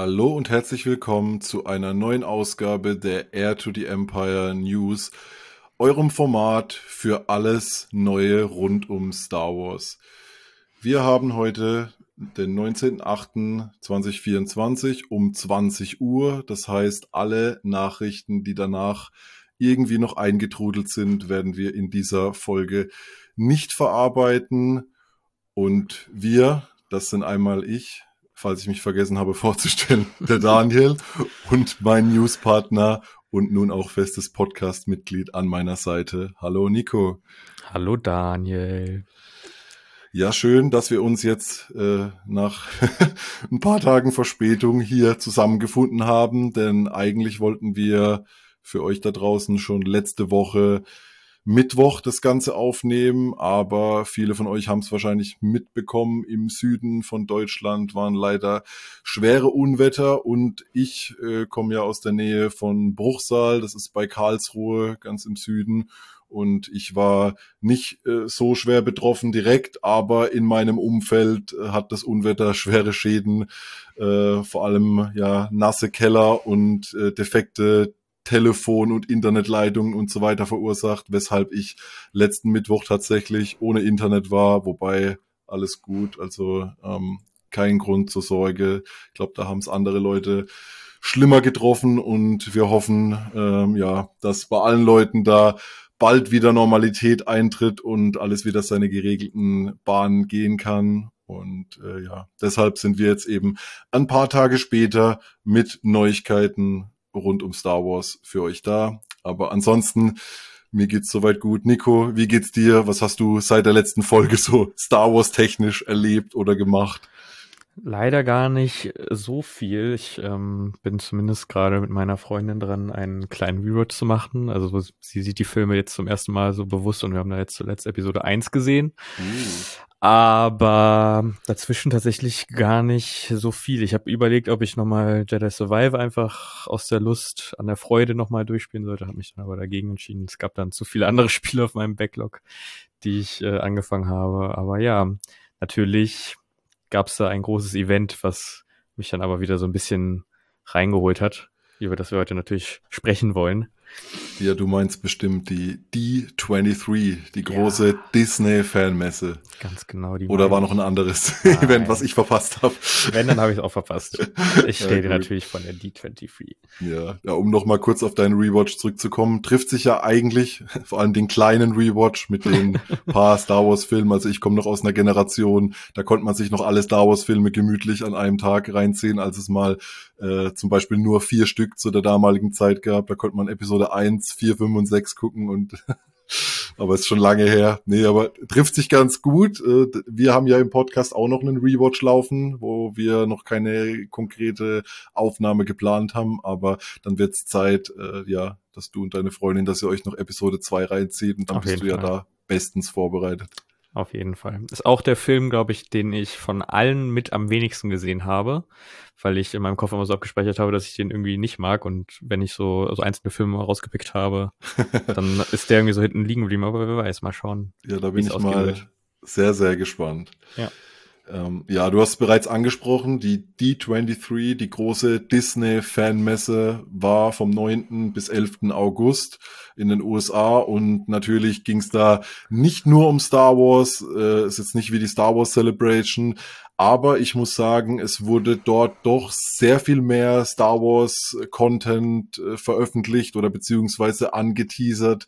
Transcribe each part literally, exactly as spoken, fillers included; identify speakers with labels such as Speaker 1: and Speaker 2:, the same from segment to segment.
Speaker 1: Hallo und herzlich willkommen zu einer neuen Ausgabe der Heir to the Empire News, eurem Format für alles Neue rund um Star Wars. Wir haben heute den neunzehnten achten zweitausendvierundzwanzig um zwanzig Uhr. Das heißt, alle Nachrichten, die danach irgendwie noch eingetrudelt sind, werden wir in dieser Folge nicht verarbeiten. Und wir, das sind einmal ich, falls ich mich vergessen habe vorzustellen, der Daniel und mein Newspartner und nun auch festes Podcast-Mitglied an meiner Seite. Hallo Nico.
Speaker 2: Hallo Daniel.
Speaker 1: Ja, schön, dass wir uns jetzt äh, nach ein paar Tagen Verspätung hier zusammengefunden haben, denn eigentlich wollten wir für euch da draußen schon letzte Woche Mittwoch das Ganze aufnehmen, aber viele von euch haben es wahrscheinlich mitbekommen, im Süden von Deutschland waren leider schwere Unwetter und ich äh, komme ja aus der Nähe von Bruchsal, das ist bei Karlsruhe, ganz im Süden. Und ich war nicht äh, so schwer betroffen direkt, aber in meinem Umfeld äh, hat das Unwetter schwere Schäden, äh, vor allem ja nasse Keller und äh, defekte Telefon- und Internetleitungen und so weiter verursacht, weshalb ich letzten Mittwoch tatsächlich ohne Internet war, wobei alles gut, also ähm, kein Grund zur Sorge. Ich glaube, da haben es andere Leute schlimmer getroffen und wir hoffen, ähm, ja, dass bei allen Leuten da bald wieder Normalität eintritt und alles wieder seine geregelten Bahnen gehen kann. Und äh, ja, deshalb sind wir jetzt eben ein paar Tage später mit Neuigkeiten rund um Star Wars für euch da. Aber ansonsten, mir geht's soweit gut. Nico, wie geht's dir? Was hast du seit der letzten Folge so Star Wars technisch erlebt oder gemacht?
Speaker 2: Leider gar nicht so viel. Ich ähm, bin zumindest gerade mit meiner Freundin dran, einen kleinen Rewatch zu machen. Also sie sieht die Filme jetzt zum ersten Mal so bewusst und wir haben da jetzt zuletzt Episode eins gesehen.
Speaker 1: Uh.
Speaker 2: Aber dazwischen tatsächlich gar nicht so viel. Ich habe überlegt, ob ich nochmal Jedi Survivor einfach aus der Lust an der Freude nochmal durchspielen sollte, habe mich dann aber dagegen entschieden. Es gab dann zu viele andere Spiele auf meinem Backlog, die ich äh, angefangen habe. Aber ja, natürlich gab es da ein großes Event, was mich dann aber wieder so ein bisschen reingeholt hat, über das wir heute natürlich sprechen wollen.
Speaker 1: Ja, du meinst bestimmt die D dreiundzwanzig, die große ja. Disney-Fanmesse.
Speaker 2: Ganz genau. Die
Speaker 1: Oder war noch ein anderes
Speaker 2: Nein.
Speaker 1: Event, was ich verpasst habe?
Speaker 2: Wenn, dann habe ich es auch verpasst. Ich
Speaker 1: Ja,
Speaker 2: rede
Speaker 1: gut.
Speaker 2: natürlich von der D dreiundzwanzig.
Speaker 1: Ja, ja, um noch mal kurz auf deinen Rewatch zurückzukommen, trifft sich ja eigentlich vor allem den kleinen Rewatch mit den paar Star Wars Filmen. Also ich komme noch aus einer Generation, da konnte man sich noch alle Star Wars Filme gemütlich an einem Tag reinziehen, als es mal äh, zum Beispiel nur vier Stück zu der damaligen Zeit gab. Da konnte man Episode eins, vier, fünf und sechs gucken und aber ist schon lange her. Nee, aber trifft sich ganz gut. Wir haben ja im Podcast auch noch einen Rewatch laufen, wo wir noch keine konkrete Aufnahme geplant haben, aber dann wird's Zeit, äh, ja, dass du und deine Freundin, dass ihr euch noch Episode zwei reinzieht und dann
Speaker 2: Auf
Speaker 1: bist
Speaker 2: jeden
Speaker 1: du ja
Speaker 2: Fall.
Speaker 1: da bestens vorbereitet.
Speaker 2: Auf jeden Fall. Ist auch der Film, glaube ich, den ich von allen mit am wenigsten gesehen habe, weil ich in meinem Kopf immer so abgespeichert habe, dass ich den irgendwie nicht mag und wenn ich so also einzelne Filme rausgepickt habe, dann ist der irgendwie so hinten liegen geblieben, aber wer weiß, mal schauen.
Speaker 1: Ja, da
Speaker 2: wie
Speaker 1: bin
Speaker 2: es
Speaker 1: ich
Speaker 2: ausgehen
Speaker 1: mal
Speaker 2: wird.
Speaker 1: sehr, sehr gespannt.
Speaker 2: Ja.
Speaker 1: Ähm, ja, du hast bereits angesprochen, die D dreiundzwanzig, die große Disney-Fanmesse, war vom neunten bis elften August in den U S A und natürlich ging es da nicht nur um Star Wars, äh, ist jetzt nicht wie die Star Wars Celebration, aber ich muss sagen, es wurde dort doch sehr viel mehr Star Wars Content äh, veröffentlicht oder beziehungsweise angeteasert,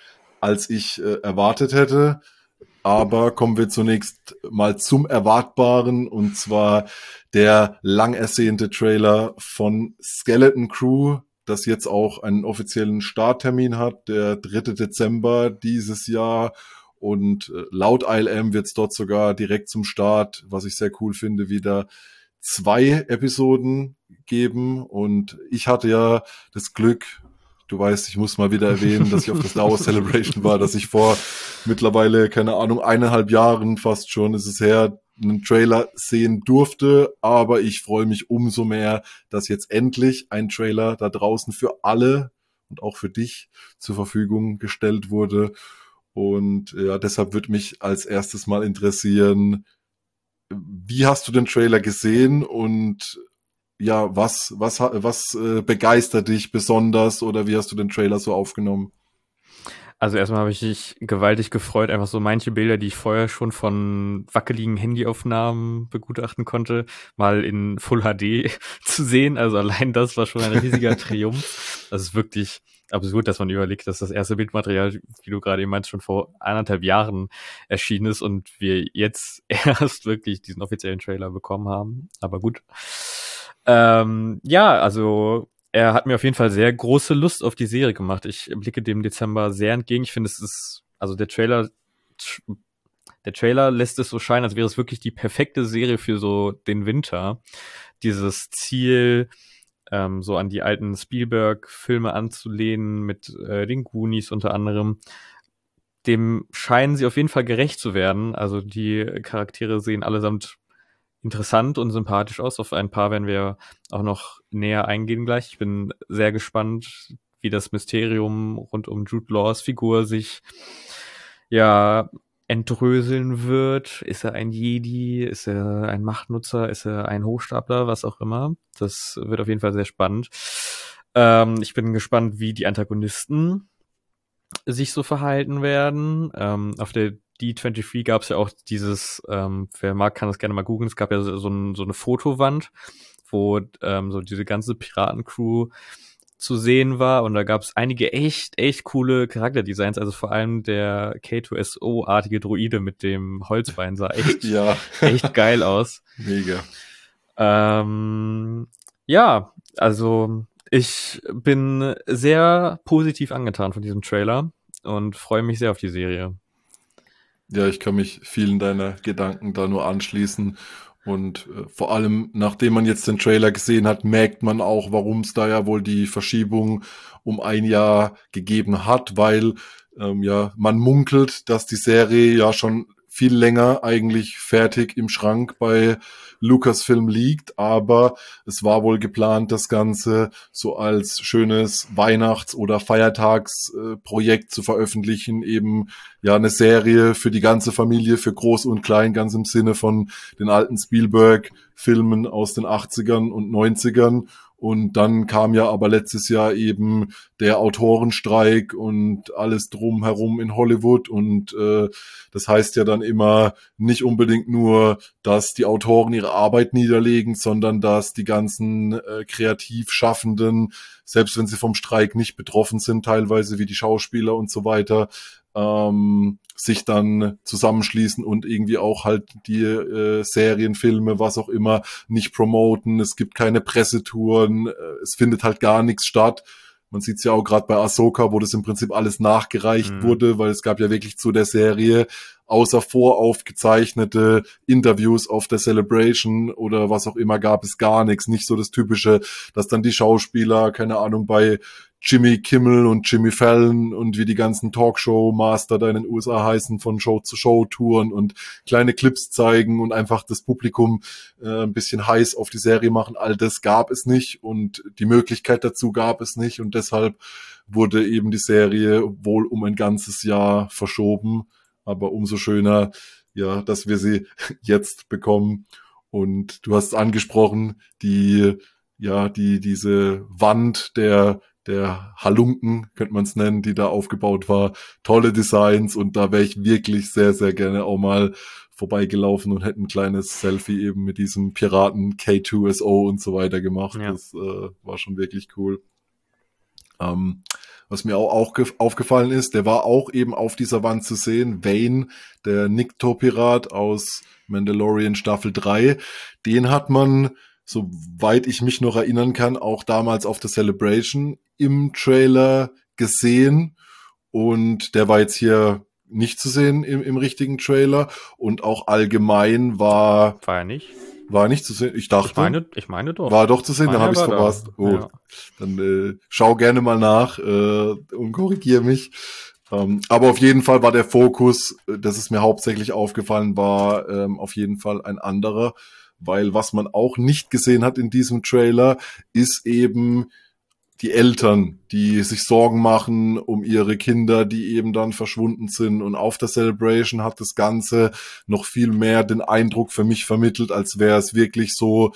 Speaker 1: als ich äh, erwartet hätte. Aber kommen wir zunächst mal zum Erwartbaren, und zwar der lang ersehnte Trailer von Skeleton Crew, das jetzt auch einen offiziellen Starttermin hat, der dritte Dezember dieses Jahr. Und laut I L M wird es dort sogar direkt zum Start, was ich sehr cool finde, wieder zwei Episoden geben. Und ich hatte ja das Glück, du weißt, ich muss mal wieder erwähnen, dass ich auf der Star Wars Celebration war, dass ich vor mittlerweile, keine Ahnung, eineinhalb Jahren fast schon ist es her, einen Trailer sehen durfte, aber ich freue mich umso mehr, dass jetzt endlich ein Trailer da draußen für alle und auch für dich zur Verfügung gestellt wurde. Und ja, deshalb würde mich als erstes mal interessieren, wie hast du den Trailer gesehen und ja, was, was, ha- was äh, begeistert dich besonders oder wie hast du den Trailer so aufgenommen?
Speaker 2: Also erstmal habe ich mich gewaltig gefreut, einfach so manche Bilder, die ich vorher schon von wackeligen Handyaufnahmen begutachten konnte, mal in Full H D zu sehen. Also allein das war schon ein riesiger Triumph. Das ist wirklich absurd, dass man überlegt, dass das erste Bildmaterial, wie du gerade eben meinst, schon vor anderthalb Jahren erschienen ist und wir jetzt erst wirklich diesen offiziellen Trailer bekommen haben. Aber gut. Ähm, ja, also er hat mir auf jeden Fall sehr große Lust auf die Serie gemacht. Ich blicke dem Dezember sehr entgegen. Ich finde, es ist, also der Trailer, der Trailer lässt es so scheinen, als wäre es wirklich die perfekte Serie für so den Winter. Dieses Ziel, ähm, so an die alten Spielberg-Filme anzulehnen, mit äh, den Goonies unter anderem. Dem scheinen sie auf jeden Fall gerecht zu werden. Also die Charaktere sehen allesamt interessant und sympathisch aus. Auf ein paar werden wir auch noch näher eingehen gleich. Ich bin sehr gespannt, wie das Mysterium rund um Jude Laws Figur sich ja entdröseln wird. Ist er ein Jedi? Ist er ein Machtnutzer? Ist er ein Hochstapler? Was auch immer. Das wird auf jeden Fall sehr spannend. Ähm, ich bin gespannt, wie die Antagonisten sich so verhalten werden. Ähm, auf der D dreiundzwanzig gab es ja auch dieses, ähm, wer mag, kann das gerne mal googeln, es gab ja so, so, ein, so eine Fotowand, wo ähm, so diese ganze Piratencrew zu sehen war und da gab es einige echt, echt coole Charakterdesigns, also vor allem der K zwei S O-artige Droide mit dem Holzbein sah echt,
Speaker 1: Ja,
Speaker 2: echt geil aus.
Speaker 1: mega.
Speaker 2: Ähm, ja, also ich bin sehr positiv angetan von diesem Trailer und freue mich sehr auf die Serie.
Speaker 1: Ja, ich kann mich vielen deiner Gedanken da nur anschließen. Und äh, vor allem, nachdem man jetzt den Trailer gesehen hat, merkt man auch, warum es da ja wohl die Verschiebung um ein Jahr gegeben hat, weil ähm, ja man munkelt, dass die Serie ja schon viel länger eigentlich fertig im Schrank bei Lucasfilm liegt, aber es war wohl geplant, das Ganze so als schönes Weihnachts- oder Feiertagsprojekt äh, zu veröffentlichen, eben ja eine Serie für die ganze Familie, für Groß und Klein, ganz im Sinne von den alten Spielberg-Filmen aus den achtzigern und neunzigern. Und dann kam ja aber letztes Jahr eben der Autorenstreik und alles drumherum in Hollywood. Und äh, das heißt ja dann immer nicht unbedingt nur, dass die Autoren ihre Arbeit niederlegen, sondern dass die ganzen äh, Kreativschaffenden, selbst wenn sie vom Streik nicht betroffen sind, teilweise wie die Schauspieler und so weiter, ähm, sich dann zusammenschließen und irgendwie auch halt die äh, Serien, Filme, was auch immer, nicht promoten. Es gibt keine Pressetouren, äh, es findet halt gar nichts statt. Man sieht es ja auch gerade bei Ahsoka, wo das im Prinzip alles nachgereicht
Speaker 2: Mhm.
Speaker 1: wurde, weil es gab ja wirklich zu der Serie außer voraufgezeichnete Interviews auf der Celebration oder was auch immer gab es gar nichts. Nicht so das Typische, dass dann die Schauspieler, keine Ahnung, bei Jimmy Kimmel und Jimmy Fallon und wie die ganzen Talkshow-Master da in den U S A heißen, von Show zu Show touren und kleine Clips zeigen und einfach das Publikum äh, ein bisschen heiß auf die Serie machen. All das gab es nicht und die Möglichkeit dazu gab es nicht und deshalb wurde eben die Serie wohl um ein ganzes Jahr verschoben. Aber umso schöner, ja, dass wir sie jetzt bekommen. Und du hast es angesprochen, die, ja, die, diese Wand der, der Halunken, könnte man es nennen, die da aufgebaut war. Tolle Designs und da wäre ich wirklich sehr, sehr gerne auch mal vorbeigelaufen und hätte ein kleines Selfie eben mit diesem Piraten K zwei S O und so weiter gemacht.
Speaker 2: Ja.
Speaker 1: Das äh, war schon wirklich cool. Ähm, was mir auch, auch aufgefallen ist, der war auch eben auf dieser Wand zu sehen. Vane, der Nikto-Pirat aus Mandalorian Staffel drei, den hat man, soweit ich mich noch erinnern kann, auch damals auf der Celebration im Trailer gesehen. Und der war jetzt hier nicht zu sehen im, im richtigen Trailer. Und auch allgemein war,
Speaker 2: War er nicht?
Speaker 1: war nicht zu sehen. Ich dachte.
Speaker 2: Ich meine, ich meine doch.
Speaker 1: War doch zu sehen, dann
Speaker 2: Meine
Speaker 1: habe ich es
Speaker 2: war da.
Speaker 1: verpasst. Oh,
Speaker 2: Ja.
Speaker 1: dann äh, schau gerne mal nach äh, und korrigier mich. Ähm, aber auf jeden Fall war der Fokus, äh, das ist mir hauptsächlich aufgefallen, war ähm, auf jeden Fall ein anderer, weil was man auch nicht gesehen hat in diesem Trailer, ist eben die Eltern, die sich Sorgen machen um ihre Kinder, die eben dann verschwunden sind. Und auf der Celebration hat das Ganze noch viel mehr den Eindruck für mich vermittelt, als wäre es wirklich so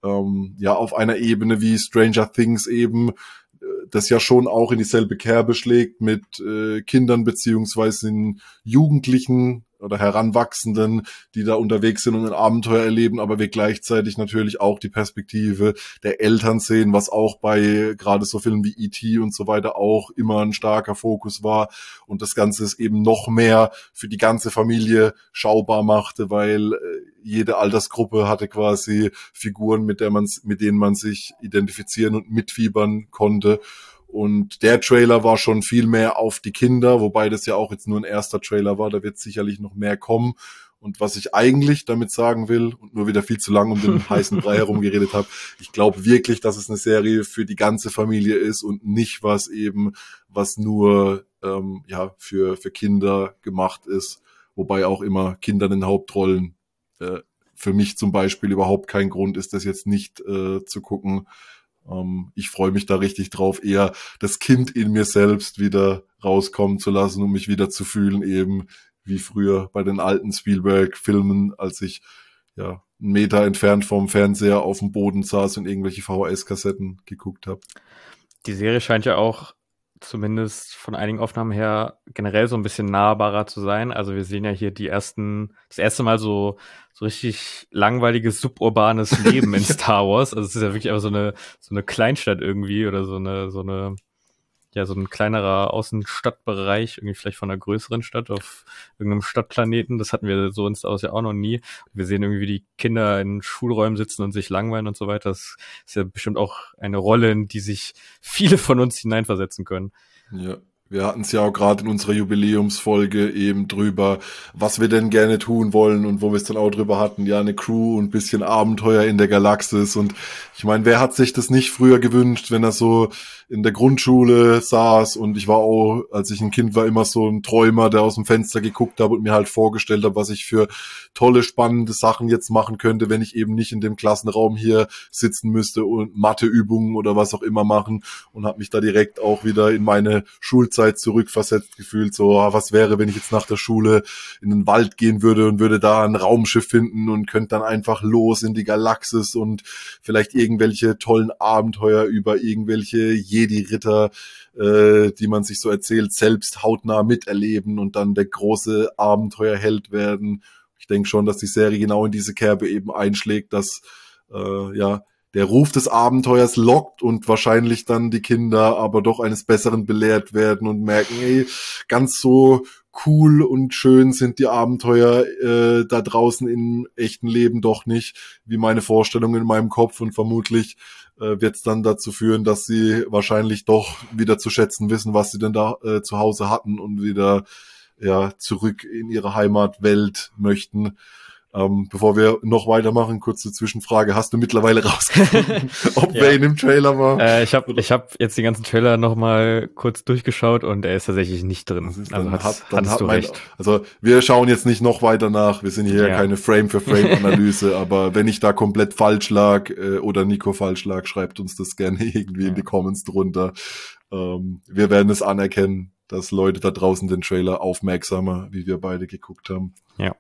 Speaker 1: ähm, ja auf einer Ebene wie Stranger Things eben, äh, das ja schon auch in dieselbe Kerbe schlägt mit äh, Kindern beziehungsweise in Jugendlichen oder Heranwachsenden, die da unterwegs sind und ein Abenteuer erleben, aber wir gleichzeitig natürlich auch die Perspektive der Eltern sehen, was auch bei gerade so Filmen wie E T und so weiter auch immer ein starker Fokus war und das Ganze ist eben noch mehr für die ganze Familie schaubar machte, weil äh, jede Altersgruppe hatte quasi Figuren, mit der man, mit denen man sich identifizieren und mitfiebern konnte. Und der Trailer war schon viel mehr auf die Kinder, wobei das ja auch jetzt nur ein erster Trailer war, da wird sicherlich noch mehr kommen. Und was ich eigentlich damit sagen will, und nur wieder viel zu lang um den heißen Brei herum geredet habe, ich glaube wirklich, dass es eine Serie für die ganze Familie ist und nicht was eben, was nur ähm, ja für für Kinder gemacht ist, wobei auch immer Kinder in den Hauptrollen äh, für mich zum Beispiel überhaupt kein Grund ist, das jetzt nicht äh, zu gucken. Um, ich freue mich da richtig drauf, eher das Kind in mir selbst wieder rauskommen zu lassen, um mich wieder zu fühlen, eben wie früher bei den alten Spielberg-Filmen, als ich ja einen Meter entfernt vom Fernseher auf dem Boden saß und irgendwelche V H S-Kassetten geguckt habe.
Speaker 2: Die Serie scheint ja auch zumindest von einigen Aufnahmen her generell so ein bisschen nahbarer zu sein. Also wir sehen ja hier die ersten, das erste Mal so so richtig langweiliges suburbanes Leben in Star Wars. Also es ist ja wirklich einfach so eine so eine Kleinstadt irgendwie oder so eine so eine ja so ein kleinerer Außenstadtbereich, irgendwie vielleicht von einer größeren Stadt auf irgendeinem Stadtplaneten. Das hatten wir so in Star Wars ja auch noch nie. Wir sehen irgendwie, wie die Kinder in Schulräumen sitzen und sich langweilen und so weiter. Das ist ja bestimmt auch eine Rolle, in die sich viele von uns hineinversetzen können.
Speaker 1: Ja. Wir hatten es ja auch gerade in unserer Jubiläumsfolge eben drüber, was wir denn gerne tun wollen und wo wir es dann auch drüber hatten, ja, eine Crew und ein bisschen Abenteuer in der Galaxis. Und ich meine, wer hat sich das nicht früher gewünscht, wenn er so in der Grundschule saß, und ich war auch, als ich ein Kind war, immer so ein Träumer, der aus dem Fenster geguckt hat und mir halt vorgestellt hat, was ich für tolle, spannende Sachen jetzt machen könnte, wenn ich eben nicht in dem Klassenraum hier sitzen müsste und Matheübungen oder was auch immer machen, und habe mich da direkt auch wieder in meine Schulzeit zurückversetzt gefühlt, so, was wäre, wenn ich jetzt nach der Schule in den Wald gehen würde und würde da ein Raumschiff finden und könnte dann einfach los in die Galaxis und vielleicht irgendwelche tollen Abenteuer über irgendwelche Jedi-Ritter, äh, die man sich so erzählt, selbst hautnah miterleben und dann der große Abenteuerheld werden. Ich denke schon, dass die Serie genau in diese Kerbe eben einschlägt, dass äh, ja der Ruf des Abenteuers lockt und wahrscheinlich dann die Kinder aber doch eines Besseren belehrt werden und merken, ey, ganz so cool und schön sind die Abenteuer äh, da draußen im echten Leben doch nicht, wie meine Vorstellungen in meinem Kopf, und vermutlich äh, wird es dann dazu führen, dass sie wahrscheinlich doch wieder zu schätzen wissen, was sie denn da äh, zu Hause hatten und wieder ja zurück in ihre Heimatwelt möchten. Ähm, bevor wir noch weitermachen, kurze Zwischenfrage. Hast du mittlerweile rausgefunden, ob
Speaker 2: Ja.
Speaker 1: Wayne im Trailer war?
Speaker 2: Äh, ich habe ich hab jetzt den ganzen Trailer noch mal kurz durchgeschaut und er ist tatsächlich nicht drin.
Speaker 1: Das ist,
Speaker 2: Also
Speaker 1: dann
Speaker 2: hast,
Speaker 1: hat, dann
Speaker 2: hattest
Speaker 1: hat
Speaker 2: du
Speaker 1: mein,
Speaker 2: recht.
Speaker 1: also wir schauen jetzt nicht noch weiter nach. Wir sind hier
Speaker 2: Ja.
Speaker 1: keine Frame-für-Frame-Analyse, aber wenn ich da komplett falsch lag äh, oder Nico falsch lag, schreibt uns das gerne irgendwie
Speaker 2: Ja.
Speaker 1: in die Comments drunter. Ähm, wir werden es anerkennen, dass Leute da draußen den Trailer aufmerksamer, wie wir beide geguckt haben.
Speaker 2: Ja.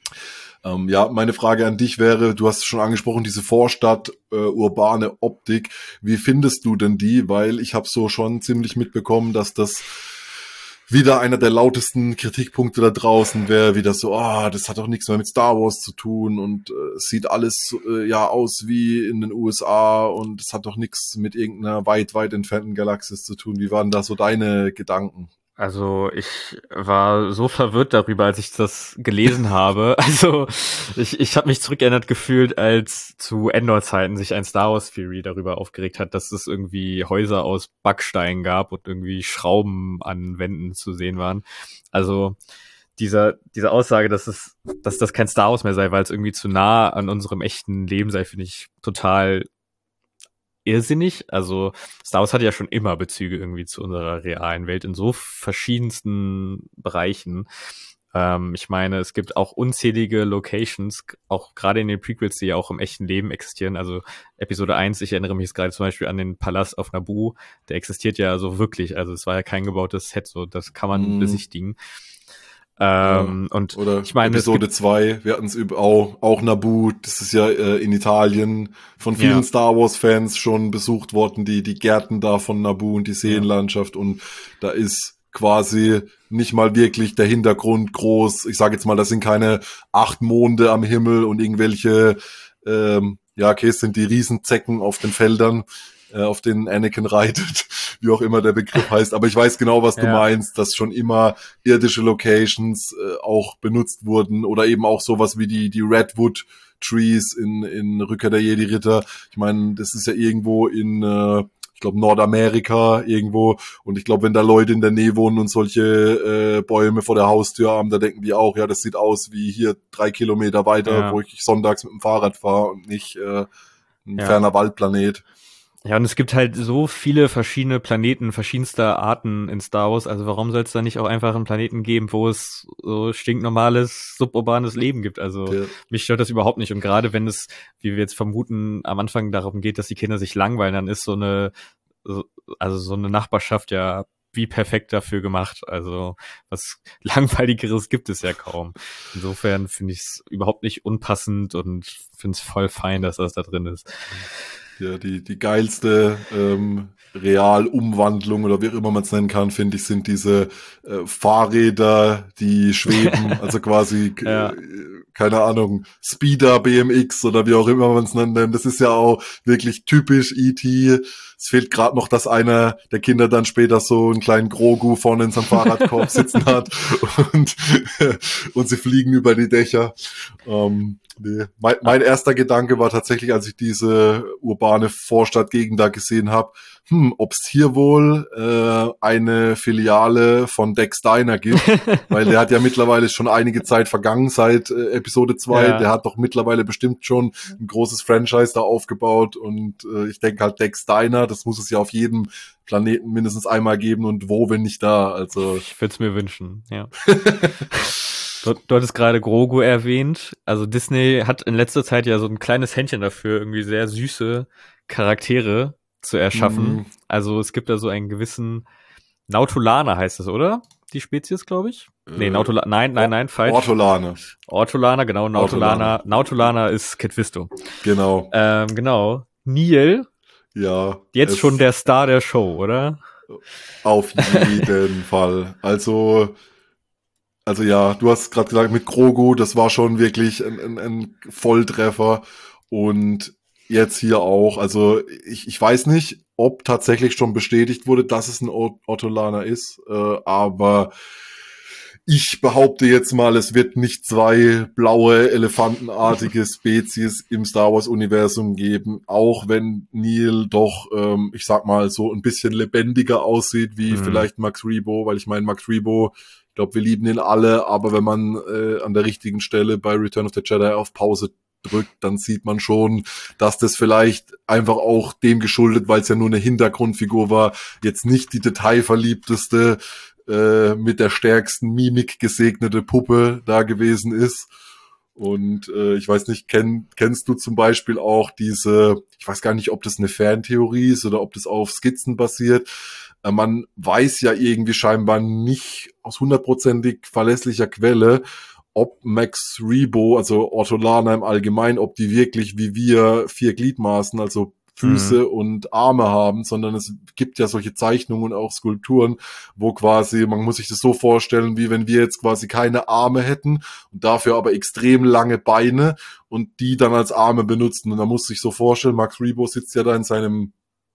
Speaker 1: Ähm, ja, meine Frage an dich wäre, du hast es schon angesprochen, diese Vorstadt, äh, urbane Optik. Wie findest du denn die? Weil ich habe so schon ziemlich mitbekommen, dass das wieder einer der lautesten Kritikpunkte da draußen wäre, wieder so, ah, oh, das hat doch nichts mehr mit Star Wars zu tun und äh, sieht alles äh, ja aus wie in den U S A und es hat doch nichts mit irgendeiner weit, weit entfernten Galaxis zu tun. Wie waren da so deine Gedanken?
Speaker 2: Also ich war so verwirrt darüber, als ich das gelesen habe. Also ich, ich habe mich zurückerinnert gefühlt, als zu Endor-Zeiten sich ein Star Wars Theory darüber aufgeregt hat, dass es irgendwie Häuser aus Backstein gab und irgendwie Schrauben an Wänden zu sehen waren. Also dieser diese Aussage, dass es, dass das kein Star Wars mehr sei, weil es irgendwie zu nah an unserem echten Leben sei, finde ich total irrsinnig. Also Star Wars hat ja schon immer Bezüge irgendwie zu unserer realen Welt in so verschiedensten Bereichen. Ähm, ich meine, es gibt auch unzählige Locations, auch gerade in den Prequels, die ja auch im echten Leben existieren. Also Episode eins, ich erinnere mich jetzt gerade zum Beispiel an den Palast auf Naboo, der existiert ja so wirklich. Also es war ja kein gebautes Set, so das kann man
Speaker 1: Mm.
Speaker 2: besichtigen. Ähm,
Speaker 1: ja.
Speaker 2: und
Speaker 1: Oder
Speaker 2: ich meine,
Speaker 1: Episode zwei, wir hatten es auch, auch Naboo, das ist ja äh, in Italien von vielen
Speaker 2: ja,
Speaker 1: Star Wars Fans schon besucht worden, die, die Gärten da von Naboo und die
Speaker 2: ja,
Speaker 1: Seenlandschaft, und da ist quasi nicht mal wirklich der Hintergrund groß. Ich sage jetzt mal, das sind keine acht Monde am Himmel und irgendwelche, ähm, ja, okay, es sind die Riesenzecken auf den Feldern, äh, auf denen Anakin reitet, wie auch immer der Begriff heißt. Aber ich weiß genau, was du
Speaker 2: ja,
Speaker 1: meinst, dass schon immer irdische Locations äh, auch benutzt wurden, oder eben auch sowas wie die, die Redwood Trees in, in Rückkehr der Jedi-Ritter. Ich meine, das ist ja irgendwo in, äh, ich glaube, Nordamerika irgendwo. Und ich glaube, wenn da Leute in der Nähe wohnen und solche äh, Bäume vor der Haustür haben, da denken die auch, ja, das sieht aus wie hier drei Kilometer weiter,
Speaker 2: ja,
Speaker 1: wo ich sonntags mit dem Fahrrad fahre und nicht äh, ein
Speaker 2: ja.
Speaker 1: ferner Waldplanet.
Speaker 2: Ja, und es gibt halt so viele verschiedene Planeten, verschiedenster Arten in Star Wars. Also warum soll es da nicht auch einfach einen Planeten geben, wo es so stinknormales, suburbanes Leben gibt? Also
Speaker 1: Ja.
Speaker 2: mich stört das überhaupt nicht. Und gerade wenn es, wie wir jetzt vermuten, am Anfang darum geht, dass die Kinder sich langweilen, dann ist so eine, so- also so eine Nachbarschaft ja wie perfekt dafür gemacht. Also was Langweiligeres gibt es ja kaum. Insofern finde ich es überhaupt nicht unpassend und finde es voll fein, dass das da drin ist.
Speaker 1: Ja, die, die geilste ähm, Realumwandlung oder wie auch immer man es nennen kann, finde ich, sind diese äh, Fahrräder, die schweben, also quasi,
Speaker 2: Ja.
Speaker 1: äh, keine Ahnung, Speeder, B M X oder wie auch immer man es nennt. Das ist ja auch wirklich typisch E T. Es fehlt gerade noch, dass einer der Kinder dann später so einen kleinen Grogu vorne in seinem Fahrradkorb sitzen hat und, und sie fliegen über die Dächer. Ähm, Nee. Mein, mein erster Gedanke war tatsächlich, als ich diese urbane Vorstadtgegend da gesehen habe, hm, ob es hier wohl äh, eine Filiale von Dex Diner gibt, weil der hat ja mittlerweile schon einige Zeit vergangen seit äh, Episode zwei.
Speaker 2: Ja.
Speaker 1: Der hat doch mittlerweile bestimmt schon ein großes Franchise da aufgebaut, und äh, ich denke halt Dex Diner, das muss es ja auf jedem Planeten mindestens einmal geben, und wo, wenn nicht da. Also
Speaker 2: Ich würde es mir wünschen, ja. Du, du hattest gerade Grogu erwähnt. Also Disney hat in letzter Zeit ja so ein kleines Händchen dafür, irgendwie sehr süße Charaktere zu erschaffen.
Speaker 1: Mm.
Speaker 2: Also es gibt da so einen gewissen Nautulaner heißt es, oder? Die Spezies, glaube ich. Nee,
Speaker 1: Äh,
Speaker 2: Nautula nein, nein, nein, falsch.
Speaker 1: Ortolane.
Speaker 2: Ortolaner, genau, Nautulaner.
Speaker 1: Ortolaner.
Speaker 2: Nautulaner ist Kit Fisto.
Speaker 1: Genau.
Speaker 2: Ähm, genau. Neil,
Speaker 1: Ja.
Speaker 2: jetzt
Speaker 1: es-
Speaker 2: schon der Star der Show, oder?
Speaker 1: Auf jeden Fall. Also, also ja, du hast gerade gesagt, mit Grogu, das war schon wirklich ein, ein, ein Volltreffer. Und jetzt hier auch. Also ich, ich weiß nicht, ob tatsächlich schon bestätigt wurde, dass es ein Ort- Ortolaner ist. Äh, aber ich behaupte jetzt mal, es wird nicht zwei blaue, elefantenartige Spezies im Star Wars-Universum geben, auch wenn Neil doch, ähm, ich sag mal, so ein bisschen lebendiger aussieht wie
Speaker 2: Hm.
Speaker 1: vielleicht Max Rebo, weil ich meine, Max Rebo, ich glaube, wir lieben ihn alle, aber wenn man äh, an der richtigen Stelle bei Return of the Jedi auf Pause drückt, dann sieht man schon, dass das vielleicht einfach auch dem geschuldet, weil es ja nur eine Hintergrundfigur war, jetzt nicht die detailverliebteste, äh, mit der stärksten Mimik gesegnete Puppe da gewesen ist. Und äh, ich weiß nicht, kenn, kennst du zum Beispiel auch diese, ich weiß gar nicht, ob das eine Fantheorie ist oder ob das auf Skizzen basiert. Äh, man weiß ja irgendwie scheinbar nicht aus hundertprozentig verlässlicher Quelle, ob Max Rebo, also Ortolana im Allgemeinen, ob die wirklich wie wir vier Gliedmaßen, also Füße
Speaker 2: Mhm.
Speaker 1: und Arme haben, sondern es gibt ja solche Zeichnungen und auch Skulpturen, wo quasi, man muss sich das so vorstellen, wie wenn wir jetzt quasi keine Arme hätten und dafür aber extrem lange Beine und die dann als Arme benutzen. Und da muss sich so vorstellen, Max Rebo sitzt ja da in seinem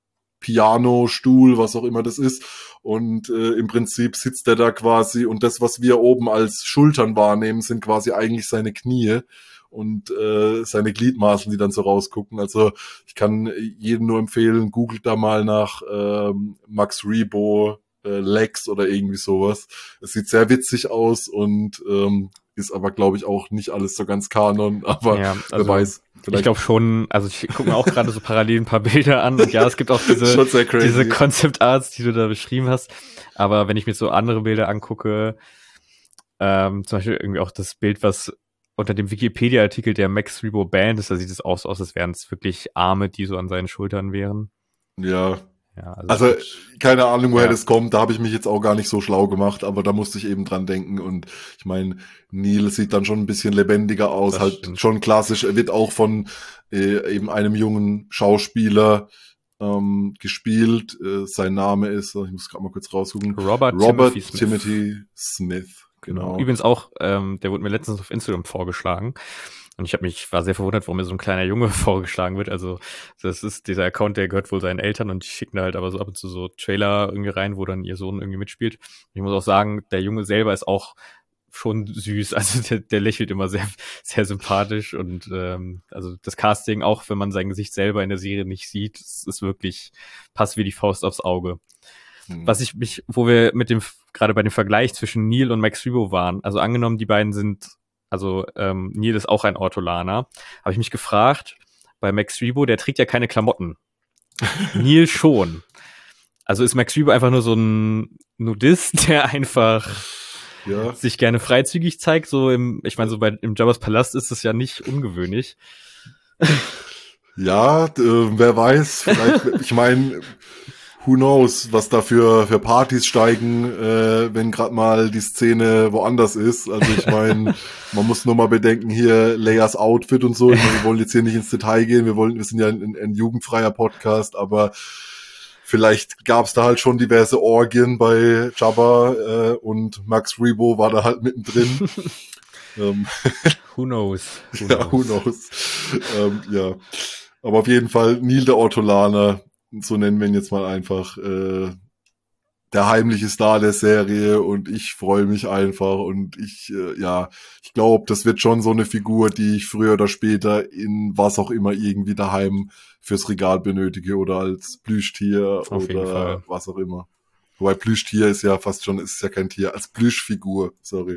Speaker 1: Piano, Stuhl, was auch immer das ist. Und äh, im Prinzip sitzt er da quasi und das, was wir oben als Schultern wahrnehmen, sind quasi eigentlich seine Knie und äh, seine Gliedmaßen, die dann so rausgucken. Also ich kann jedem nur empfehlen, googelt da mal nach ähm, Max Rebo äh, Legs oder irgendwie sowas. Es sieht sehr witzig aus und ähm, ist aber, glaube ich, auch nicht alles so ganz Kanon, aber
Speaker 2: Ja,
Speaker 1: wer
Speaker 2: also
Speaker 1: weiß.
Speaker 2: ich glaube schon, also ich gucke mir auch gerade so parallel ein paar Bilder an und ja, es gibt auch diese,
Speaker 1: Schon sehr crazy.
Speaker 2: diese Concept Arts, die du da beschrieben hast. Aber wenn ich mir so andere Bilder angucke, ähm, zum Beispiel irgendwie auch das Bild, was unter dem Wikipedia-Artikel der Max Rebo Band ist, da sieht es auch so aus, als wären es wirklich Arme, die so an seinen Schultern wären.
Speaker 1: Ja,
Speaker 2: Ja, also,
Speaker 1: Also, keine Ahnung, woher
Speaker 2: ja.
Speaker 1: das kommt, da habe ich mich jetzt auch gar nicht so schlau gemacht, aber da musste ich eben dran denken und ich meine, Neil sieht dann schon ein bisschen lebendiger aus,
Speaker 2: Das
Speaker 1: halt
Speaker 2: stimmt.
Speaker 1: schon klassisch, er wird auch von äh, eben einem jungen Schauspieler ähm, gespielt, äh, sein Name ist, ich muss gerade mal kurz raussuchen,
Speaker 2: Robert,
Speaker 1: Robert
Speaker 2: Timothy Smith.
Speaker 1: Timothy Smith,
Speaker 2: Genau.
Speaker 1: genau.
Speaker 2: Übrigens auch, ähm, der wurde mir letztens auf Instagram vorgeschlagen. Und ich habe mich, war sehr verwundert, warum mir so ein kleiner Junge vorgeschlagen wird. Also das ist dieser Account, der gehört wohl seinen Eltern und die schicken da halt aber so ab und zu so Trailer irgendwie rein, wo dann ihr Sohn irgendwie mitspielt. Ich muss auch sagen, der Junge selber ist auch schon süß. Also der, der lächelt immer sehr, sehr sympathisch und ähm, also das Casting, auch wenn man sein Gesicht selber in der Serie nicht sieht, es ist wirklich, passt wie die Faust aufs Auge.
Speaker 1: Hm.
Speaker 2: Was ich mich, wo wir mit dem, gerade bei dem Vergleich zwischen Neil und Max Rebo waren, also angenommen, die beiden sind, also ähm, Neil ist auch ein Ortolaner, habe ich mich gefragt, bei Max Rebo, der trägt ja keine Klamotten. Neil schon. Also ist Max Rebo einfach nur so ein Nudist, der einfach
Speaker 1: ja.
Speaker 2: sich gerne freizügig zeigt, so im, ich meine, so bei im Jabba's Palast ist das ja nicht ungewöhnlich.
Speaker 1: Ja, äh, wer weiß, vielleicht, ich meine, who knows, was da für, für Partys steigen, äh, wenn gerade mal die Szene woanders ist. Also ich meine, man muss nur mal bedenken, hier Leias Outfit und so. Ich meine, wir wollen jetzt hier nicht ins Detail gehen, wir wollen, wir sind ja ein, ein jugendfreier Podcast, aber vielleicht gab es da halt schon diverse Orgien bei Jabba äh, und Max Rebo war da halt mittendrin. ähm,
Speaker 2: who knows? Who
Speaker 1: ja,
Speaker 2: knows?
Speaker 1: who knows? ähm, ja, aber auf jeden Fall Neil der Ortolaner, so nennen wir ihn jetzt mal einfach, äh, der heimliche Star der Serie und ich freue mich einfach und ich, äh, ja, ich glaube, das wird schon so eine Figur, die ich früher oder später in was auch immer irgendwie daheim fürs Regal benötige oder als Plüschtier
Speaker 2: Auf jeden
Speaker 1: oder
Speaker 2: Fall.
Speaker 1: was auch immer. Wobei Plüschtier ist ja fast schon, ist ja kein Tier, als Plüschfigur, sorry.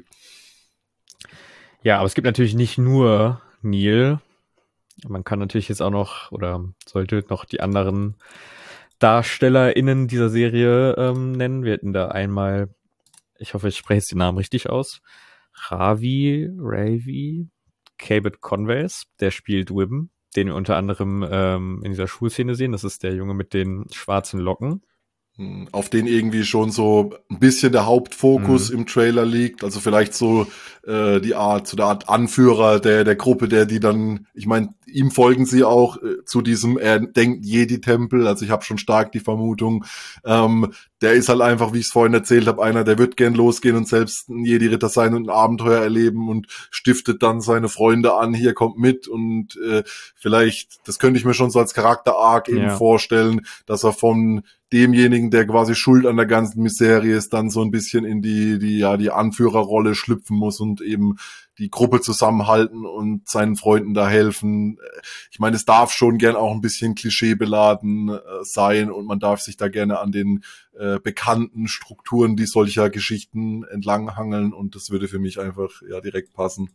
Speaker 2: Ja, aber es gibt natürlich nicht nur Neil. Man kann natürlich jetzt auch noch oder sollte noch die anderen DarstellerInnen dieser Serie ähm, nennen. Wir hätten da einmal, ich hoffe, ich spreche jetzt den Namen richtig aus, Ravi, Ravi, Cabot Converse, der spielt Wibben, den wir unter anderem ähm, in dieser Schulszene sehen. Das ist der Junge mit den schwarzen Locken.
Speaker 1: Auf den irgendwie schon so ein bisschen der Hauptfokus
Speaker 2: Mhm.
Speaker 1: im Trailer liegt. Also vielleicht so äh, die Art, so der Art Anführer der der Gruppe, der die dann, ich meine, ihm folgen sie auch äh, zu diesem, er denkt Jedi-Tempel. Also ich habe schon stark die Vermutung, ähm, der ist halt einfach, wie ich es vorhin erzählt habe, einer, der wird gern losgehen und selbst ein Jedi-Ritter sein und ein Abenteuer erleben und stiftet dann seine Freunde an, hier kommt mit und äh, vielleicht, das könnte ich mir schon so als Charakter-Arc eben
Speaker 2: Ja.
Speaker 1: vorstellen, dass er von demjenigen, der quasi schuld an der ganzen Miserie ist, dann so ein bisschen in die, die, ja, die Anführerrolle schlüpfen muss und eben die Gruppe zusammenhalten und seinen Freunden da helfen. Ich meine, es darf schon gern auch ein bisschen klischeebeladen äh, sein und man darf sich da gerne an den äh, bekannten Strukturen, die solcher Geschichten entlanghangeln und das würde für mich einfach, ja, direkt passen.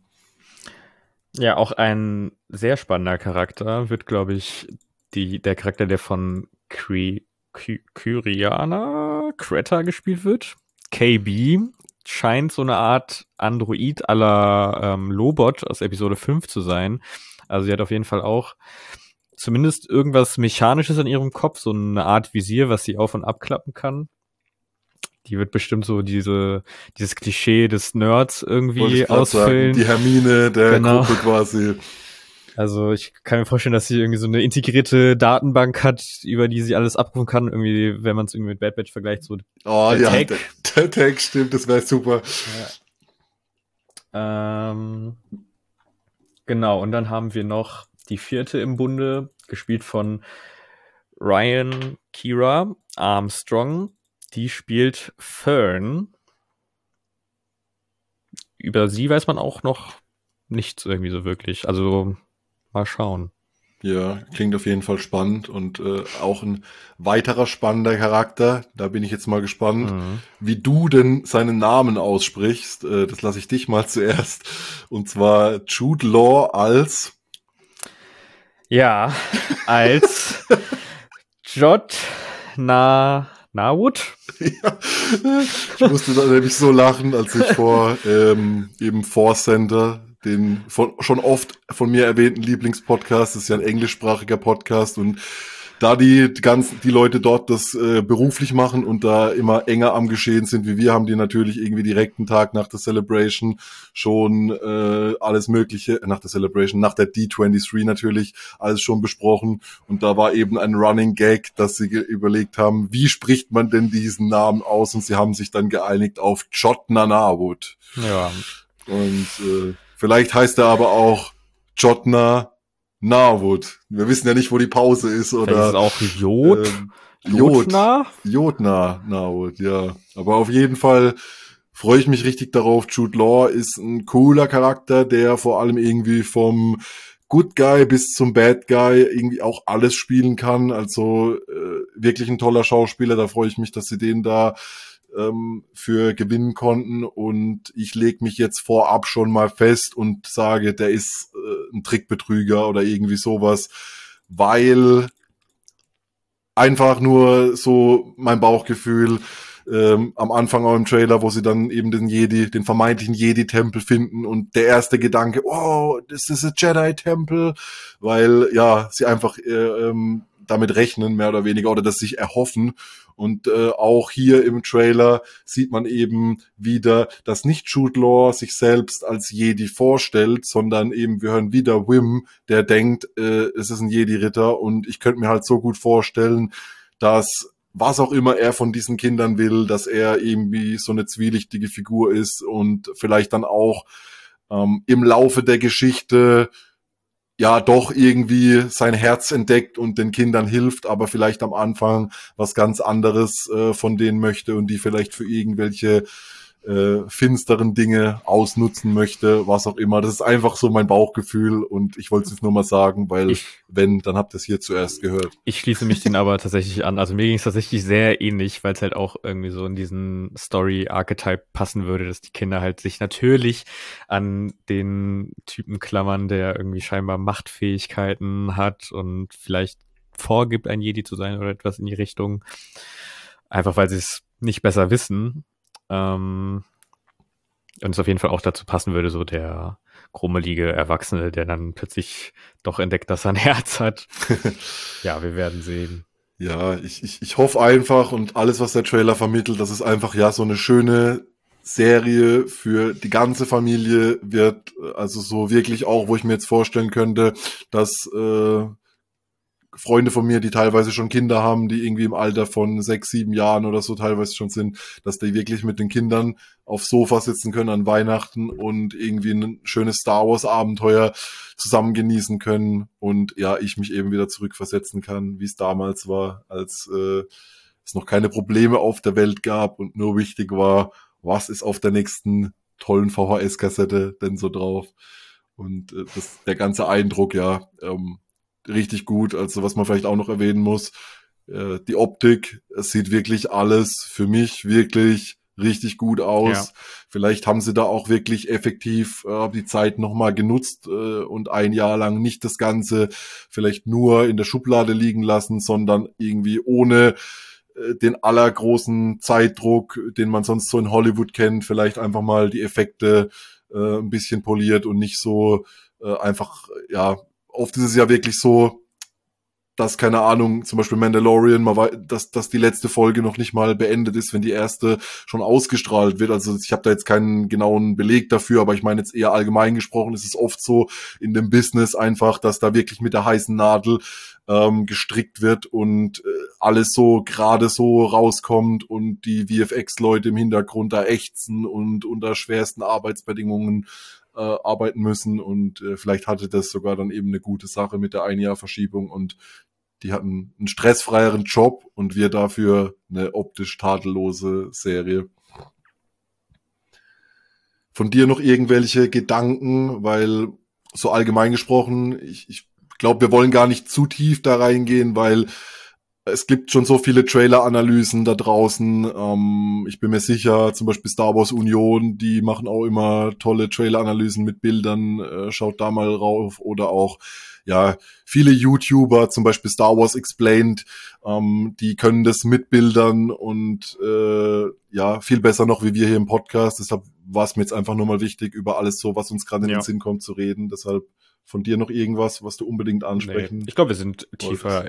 Speaker 2: Ja, auch ein sehr spannender Charakter wird, glaube ich, die, der Charakter, der von Kree Ky- Kyriana Creta gespielt wird. K B scheint so eine Art Android à la ähm, Lobot aus Episode fünf zu sein. Also sie hat auf jeden Fall auch zumindest irgendwas Mechanisches an ihrem Kopf, so eine Art Visier, was sie auf- und abklappen kann. Die wird bestimmt so diese dieses Klischee des Nerds
Speaker 1: Wollte
Speaker 2: irgendwie
Speaker 1: ich grad sagen,
Speaker 2: ausfüllen.
Speaker 1: die Hermine der
Speaker 2: Genau.
Speaker 1: Gruppe quasi.
Speaker 2: Also ich kann mir vorstellen, dass sie irgendwie so eine integrierte Datenbank hat, über die sie alles abrufen kann. Irgendwie, wenn man es irgendwie mit Bad Batch vergleicht, so
Speaker 1: Oh
Speaker 2: der
Speaker 1: ja,
Speaker 2: Tag.
Speaker 1: der, der Tag stimmt, das wäre super.
Speaker 2: Ja. Ähm, genau, und dann haben wir noch die vierte im Bunde, gespielt von Ryan Kira Armstrong. Die spielt Fern. Über sie weiß man auch noch nichts irgendwie so wirklich. Also mal schauen.
Speaker 1: Ja, klingt auf jeden Fall spannend und äh, auch ein weiterer spannender Charakter. Da bin ich jetzt mal gespannt,
Speaker 2: Mhm.
Speaker 1: wie du denn seinen Namen aussprichst. Äh, das lasse ich dich mal zuerst. Und zwar Jude Law als
Speaker 2: Ja, als Jod Na Nawood.
Speaker 1: ja, ich musste da nämlich so lachen, als ich vor ähm, eben Force Center, den von, schon oft von mir erwähnten Lieblingspodcast, das ist ja ein englischsprachiger Podcast und da die ganzen, die Leute dort das äh, beruflich machen und da immer enger am Geschehen sind wie wir, haben die natürlich irgendwie direkt einen Tag nach der Celebration schon äh, alles Mögliche, nach der Celebration, nach der D dreiundzwanzig natürlich alles schon besprochen. Und da war eben ein Running Gag, dass sie ge- überlegt haben, wie spricht man denn diesen Namen aus? Und sie haben sich dann geeinigt auf Jotna Narwood.
Speaker 2: Ja.
Speaker 1: Und äh, vielleicht heißt er aber auch Jotna Narwood. Wir wissen ja nicht, wo die Pause ist.
Speaker 2: Vielleicht
Speaker 1: Oder
Speaker 2: ist es auch Jod.
Speaker 1: ähm, Jod.
Speaker 2: Jodna?
Speaker 1: Jodna Narwood, ja. Aber auf jeden Fall freue ich mich richtig darauf. Jude Law ist ein cooler Charakter, der vor allem irgendwie vom Good Guy bis zum Bad Guy irgendwie auch alles spielen kann. Also äh, wirklich ein toller Schauspieler. Da freue ich mich, dass sie den da ähm, für gewinnen konnten. Und ich lege mich jetzt vorab schon mal fest und sage, der ist äh, ein Trickbetrüger oder irgendwie sowas, weil einfach nur so mein Bauchgefühl ähm, am Anfang auch im Trailer, wo sie dann eben den Jedi, den vermeintlichen Jedi-Tempel finden und der erste Gedanke, oh, das ist ein Jedi-Tempel, weil ja, sie einfach äh, ähm, damit rechnen, mehr oder weniger, oder das sich erhoffen. Und äh, auch hier im Trailer sieht man eben wieder, dass nicht Jude Law sich selbst als Jedi vorstellt, sondern eben, wir hören wieder Wim, der denkt, äh, es ist ein Jedi-Ritter, und ich könnte mir halt so gut vorstellen, dass was auch immer er von diesen Kindern will, dass er irgendwie so eine zwielichtige Figur ist und vielleicht dann auch ähm, im Laufe der Geschichte ja doch irgendwie sein Herz entdeckt und den Kindern hilft, aber vielleicht am Anfang was ganz anderes äh, von denen möchte und die vielleicht für irgendwelche äh, finsteren Dinge ausnutzen möchte, was auch immer. Das ist einfach so mein Bauchgefühl, und ich wollte es jetzt nur mal sagen, weil
Speaker 2: Ich,
Speaker 1: wenn, dann habt ihr es hier zuerst gehört.
Speaker 2: ich schließe mich den aber tatsächlich an. Also mir ging es tatsächlich sehr ähnlich, weil es halt auch irgendwie so in diesen Story-Archetype passen würde, dass die Kinder halt sich natürlich an den Typen klammern, der irgendwie scheinbar Machtfähigkeiten hat und vielleicht vorgibt, ein Jedi zu sein oder etwas in die Richtung. Einfach weil sie es nicht besser wissen. Ähm, und es auf jeden Fall auch dazu passen würde, so der krummelige Erwachsene, der dann plötzlich doch entdeckt, dass er ein Herz hat. Ja, wir werden sehen.
Speaker 1: Ja, ich, ich, ich hoffe einfach, und alles, was der Trailer vermittelt, dass es einfach ja so eine schöne Serie für die ganze Familie wird. Also so wirklich auch, wo ich mir jetzt vorstellen könnte, dass äh, Freunde von mir, die teilweise schon Kinder haben, die irgendwie im Alter von sechs, sieben Jahren oder so teilweise schon sind, dass die wirklich mit den Kindern aufs Sofa sitzen können an Weihnachten und irgendwie ein schönes Star Wars Abenteuer zusammen genießen können, und ja, ich mich eben wieder zurückversetzen kann, wie es damals war, als äh, es noch keine Probleme auf der Welt gab und nur wichtig war, was ist auf der nächsten tollen V H S-Kassette denn so drauf. Und äh, das, der ganze Eindruck, ja, ähm, richtig gut. Also was man vielleicht auch noch erwähnen muss, äh, die Optik, es sieht wirklich alles für mich wirklich richtig gut aus.
Speaker 2: Ja.
Speaker 1: Vielleicht haben sie da auch wirklich effektiv äh, die Zeit nochmal genutzt äh, und ein Jahr lang nicht das Ganze vielleicht nur in der Schublade liegen lassen, sondern irgendwie ohne äh, den allergroßen Zeitdruck, den man sonst so in Hollywood kennt, vielleicht einfach mal die Effekte äh, ein bisschen poliert und nicht so äh, einfach, ja, oft ist es ja wirklich so, dass, keine Ahnung, zum Beispiel Mandalorian, man weiß, dass, dass die letzte Folge noch nicht mal beendet ist, wenn die erste schon ausgestrahlt wird. Also ich habe da jetzt keinen genauen Beleg dafür, aber ich meine jetzt eher allgemein gesprochen, ist es oft so in dem Business einfach, dass da wirklich mit der heißen Nadel ähm, gestrickt wird und äh, alles so gerade so rauskommt und die V F X-Leute im Hintergrund da ächzen und unter schwersten Arbeitsbedingungen äh, arbeiten müssen, und äh, vielleicht hatte das sogar dann eben eine gute Sache mit der Ein-Jahr-Verschiebung, und die hatten einen stressfreieren Job und wir dafür eine optisch tadellose Serie. Von dir noch irgendwelche Gedanken, weil so allgemein gesprochen, ich, ich glaube, wir wollen gar nicht zu tief da reingehen, weil es gibt schon so viele Trailer-Analysen da draußen. Ähm, ich bin mir sicher, zum Beispiel Star Wars Union, die machen auch immer tolle Trailer-Analysen mit Bildern. Äh, schaut da mal rauf. Oder auch, ja, viele YouTuber, zum Beispiel Star Wars Explained, ähm, die können das mit Bildern und äh, ja, viel besser noch wie wir hier im Podcast. Deshalb war es mir jetzt einfach nur mal wichtig, über alles so, was uns gerade in
Speaker 2: Ja.
Speaker 1: den Sinn kommt, zu reden. Deshalb von dir noch irgendwas, was du unbedingt ansprechen
Speaker 2: Nee, ich glaube, wir sind tiefer
Speaker 1: wolltest.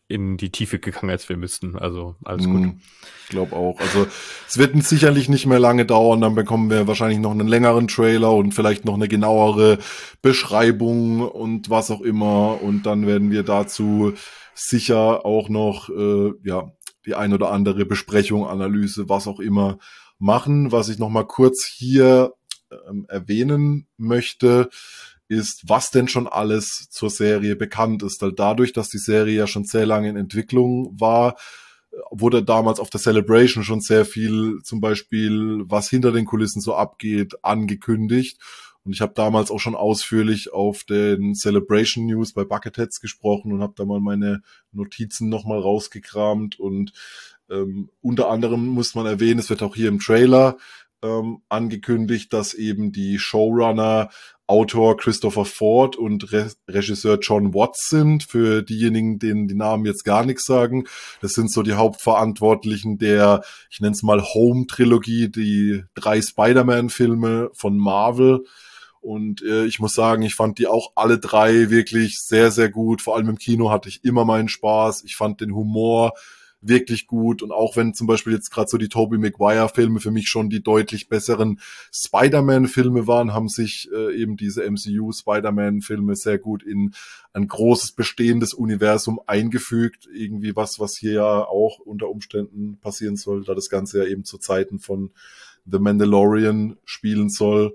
Speaker 2: in die Tiefe gegangen, als wir müssten. Also alles
Speaker 1: Mm,
Speaker 2: gut.
Speaker 1: Ich glaube auch. Also es wird sicherlich nicht mehr lange dauern, dann bekommen wir wahrscheinlich noch einen längeren Trailer und vielleicht noch eine genauere Beschreibung und was auch immer. Und dann werden wir dazu sicher auch noch äh, ja die ein oder andere Besprechung, Analyse, was auch immer machen. Was ich noch mal kurz hier ähm, erwähnen möchte, ist, was denn schon alles zur Serie bekannt ist. Weil dadurch, dass die Serie ja schon sehr lange in Entwicklung war, wurde damals auf der Celebration schon sehr viel, zum Beispiel, was hinter den Kulissen so abgeht, angekündigt. Und ich habe damals auch schon ausführlich auf den Celebration News bei Bucketheads gesprochen und habe da mal meine Notizen nochmal rausgekramt. Und ähm, unter anderem muss man erwähnen, es wird auch hier im Trailer ähm, angekündigt, dass eben die Showrunner Autor Christopher Ford und Re- Regisseur John Watts sind. Für diejenigen, denen die Namen jetzt gar nichts sagen, das sind so die Hauptverantwortlichen der, ich nenne es mal Home-Trilogie, die drei Spider-Man-Filme von Marvel. Und äh, ich muss sagen, ich fand die auch alle drei wirklich sehr, sehr gut. Vor allem im Kino hatte ich immer meinen Spaß. Ich fand den Humor wirklich gut. Und auch wenn zum Beispiel jetzt gerade so die Tobey Maguire-Filme für mich schon die deutlich besseren Spider-Man-Filme waren, haben sich äh, eben diese M C U-Spider-Man-Filme sehr gut in ein großes bestehendes Universum eingefügt. Irgendwie was, was hier ja auch unter Umständen passieren soll, da das Ganze ja eben zu Zeiten von The Mandalorian spielen soll.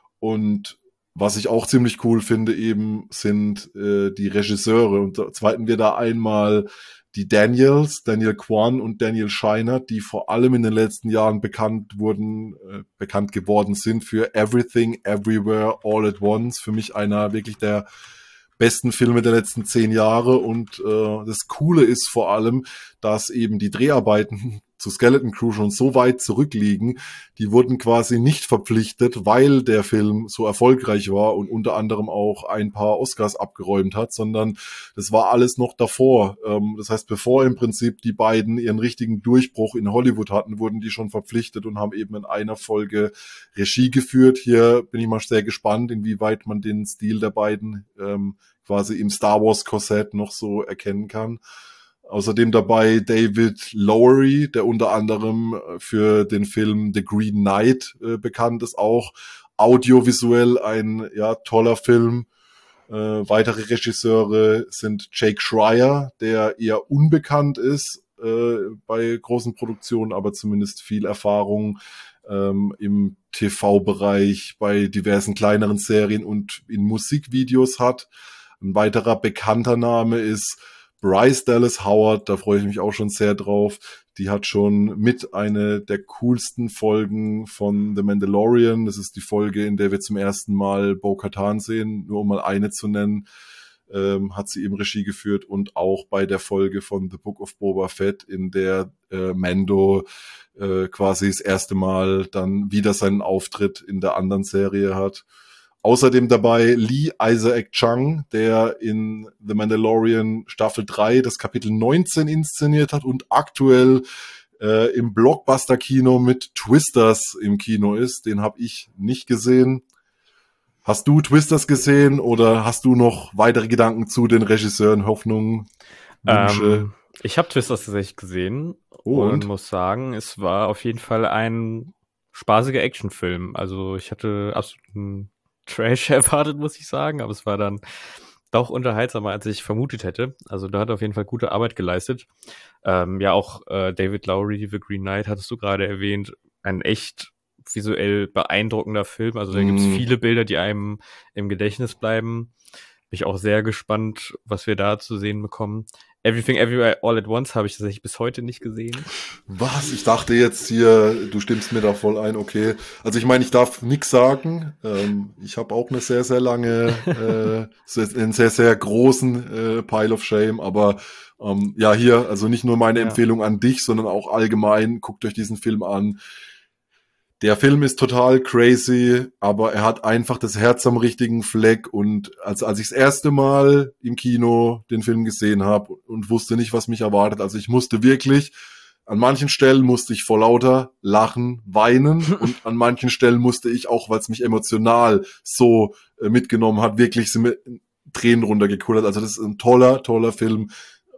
Speaker 1: Und was ich auch ziemlich cool finde eben, sind äh, die Regisseure. Und zwar hatten wir da einmal die Daniels, Daniel Kwan und Daniel Scheiner, die vor allem in den letzten Jahren bekannt wurden, äh, bekannt geworden sind für Everything, Everywhere, All at Once. Für mich einer wirklich der besten Filme der letzten zehn Jahre. Und äh, das Coole ist vor allem, dass eben die Dreharbeiten zu Skeleton Crew schon so weit zurückliegen, die wurden quasi nicht verpflichtet, weil der Film so erfolgreich war und unter anderem auch ein paar Oscars abgeräumt hat, sondern das war alles noch davor. Ähm, das heißt, bevor im Prinzip die beiden ihren richtigen Durchbruch in Hollywood hatten, wurden die schon verpflichtet und haben eben in einer Folge Regie geführt. Hier bin ich mal sehr gespannt, inwieweit man den Stil der beiden ähm, quasi im Star Wars Korsett noch so erkennen kann. Außerdem dabei David Lowery, der unter anderem für den Film The Green Knight äh, bekannt ist, auch audiovisuell ein ja toller Film. Äh, weitere Regisseure sind Jake Schreier, der eher unbekannt ist äh, bei großen Produktionen, aber zumindest viel Erfahrung ähm, im T V-Bereich, bei diversen kleineren Serien und in Musikvideos hat. Ein weiterer bekannter Name ist Bryce Dallas Howard, da freue ich mich auch schon sehr drauf. Die hat schon mit eine der coolsten Folgen von The Mandalorian. Das ist die Folge, in der wir zum ersten Mal Bo-Katan sehen, nur um mal eine zu nennen, ähm, hat sie eben Regie geführt und auch bei der Folge von The Book of Boba Fett, in der äh, Mando äh, quasi das erste Mal dann wieder seinen Auftritt in der anderen Serie hat. Außerdem dabei Lee Isaac Chung, der in The Mandalorian Staffel drei das Kapitel neunzehn inszeniert hat und aktuell äh, im Blockbuster-Kino mit Twisters im Kino ist. Den habe ich nicht gesehen. Hast du Twisters gesehen oder hast du noch weitere Gedanken zu den Regisseuren, Hoffnungen, Wünsche?
Speaker 2: Ähm, ich habe Twisters tatsächlich gesehen
Speaker 1: Oh,
Speaker 2: und
Speaker 1: und?
Speaker 2: muss sagen, es war auf jeden Fall ein spaßiger Actionfilm. Also ich hatte absoluten Trash erwartet, muss ich sagen, aber es war dann doch unterhaltsamer, als ich vermutet hätte. Also da hat er auf jeden Fall gute Arbeit geleistet. Ähm, ja, auch äh, David Lowery, The Green Knight, hattest du gerade erwähnt. Ein echt visuell beeindruckender Film. Also da gibt's
Speaker 1: Mm.
Speaker 2: viele Bilder, die einem im Gedächtnis bleiben. Bin ich auch sehr gespannt, was wir da zu sehen bekommen. Everything Everywhere All at Once habe ich tatsächlich bis heute nicht gesehen.
Speaker 1: Was? Ich dachte jetzt hier, du stimmst mir da voll ein, okay. Also ich meine, ich darf nix sagen. Ähm, ich habe auch eine sehr, sehr lange, äh, sehr- einen sehr, sehr großen äh, Pile of Shame, aber ähm, ja, hier, also nicht nur meine
Speaker 2: Ja.
Speaker 1: Empfehlung an dich, sondern auch allgemein, guckt euch diesen Film an. Der Film ist total crazy, aber er hat einfach das Herz am richtigen Fleck. Und als, als ich das erste Mal im Kino den Film gesehen habe und wusste nicht, was mich erwartet, also ich musste wirklich, an manchen Stellen musste ich vor lauter Lachen weinen und an manchen Stellen musste ich auch, weil es mich emotional so äh, mitgenommen hat, wirklich sind mir Tränen runtergekullert. Also das ist ein toller, toller Film.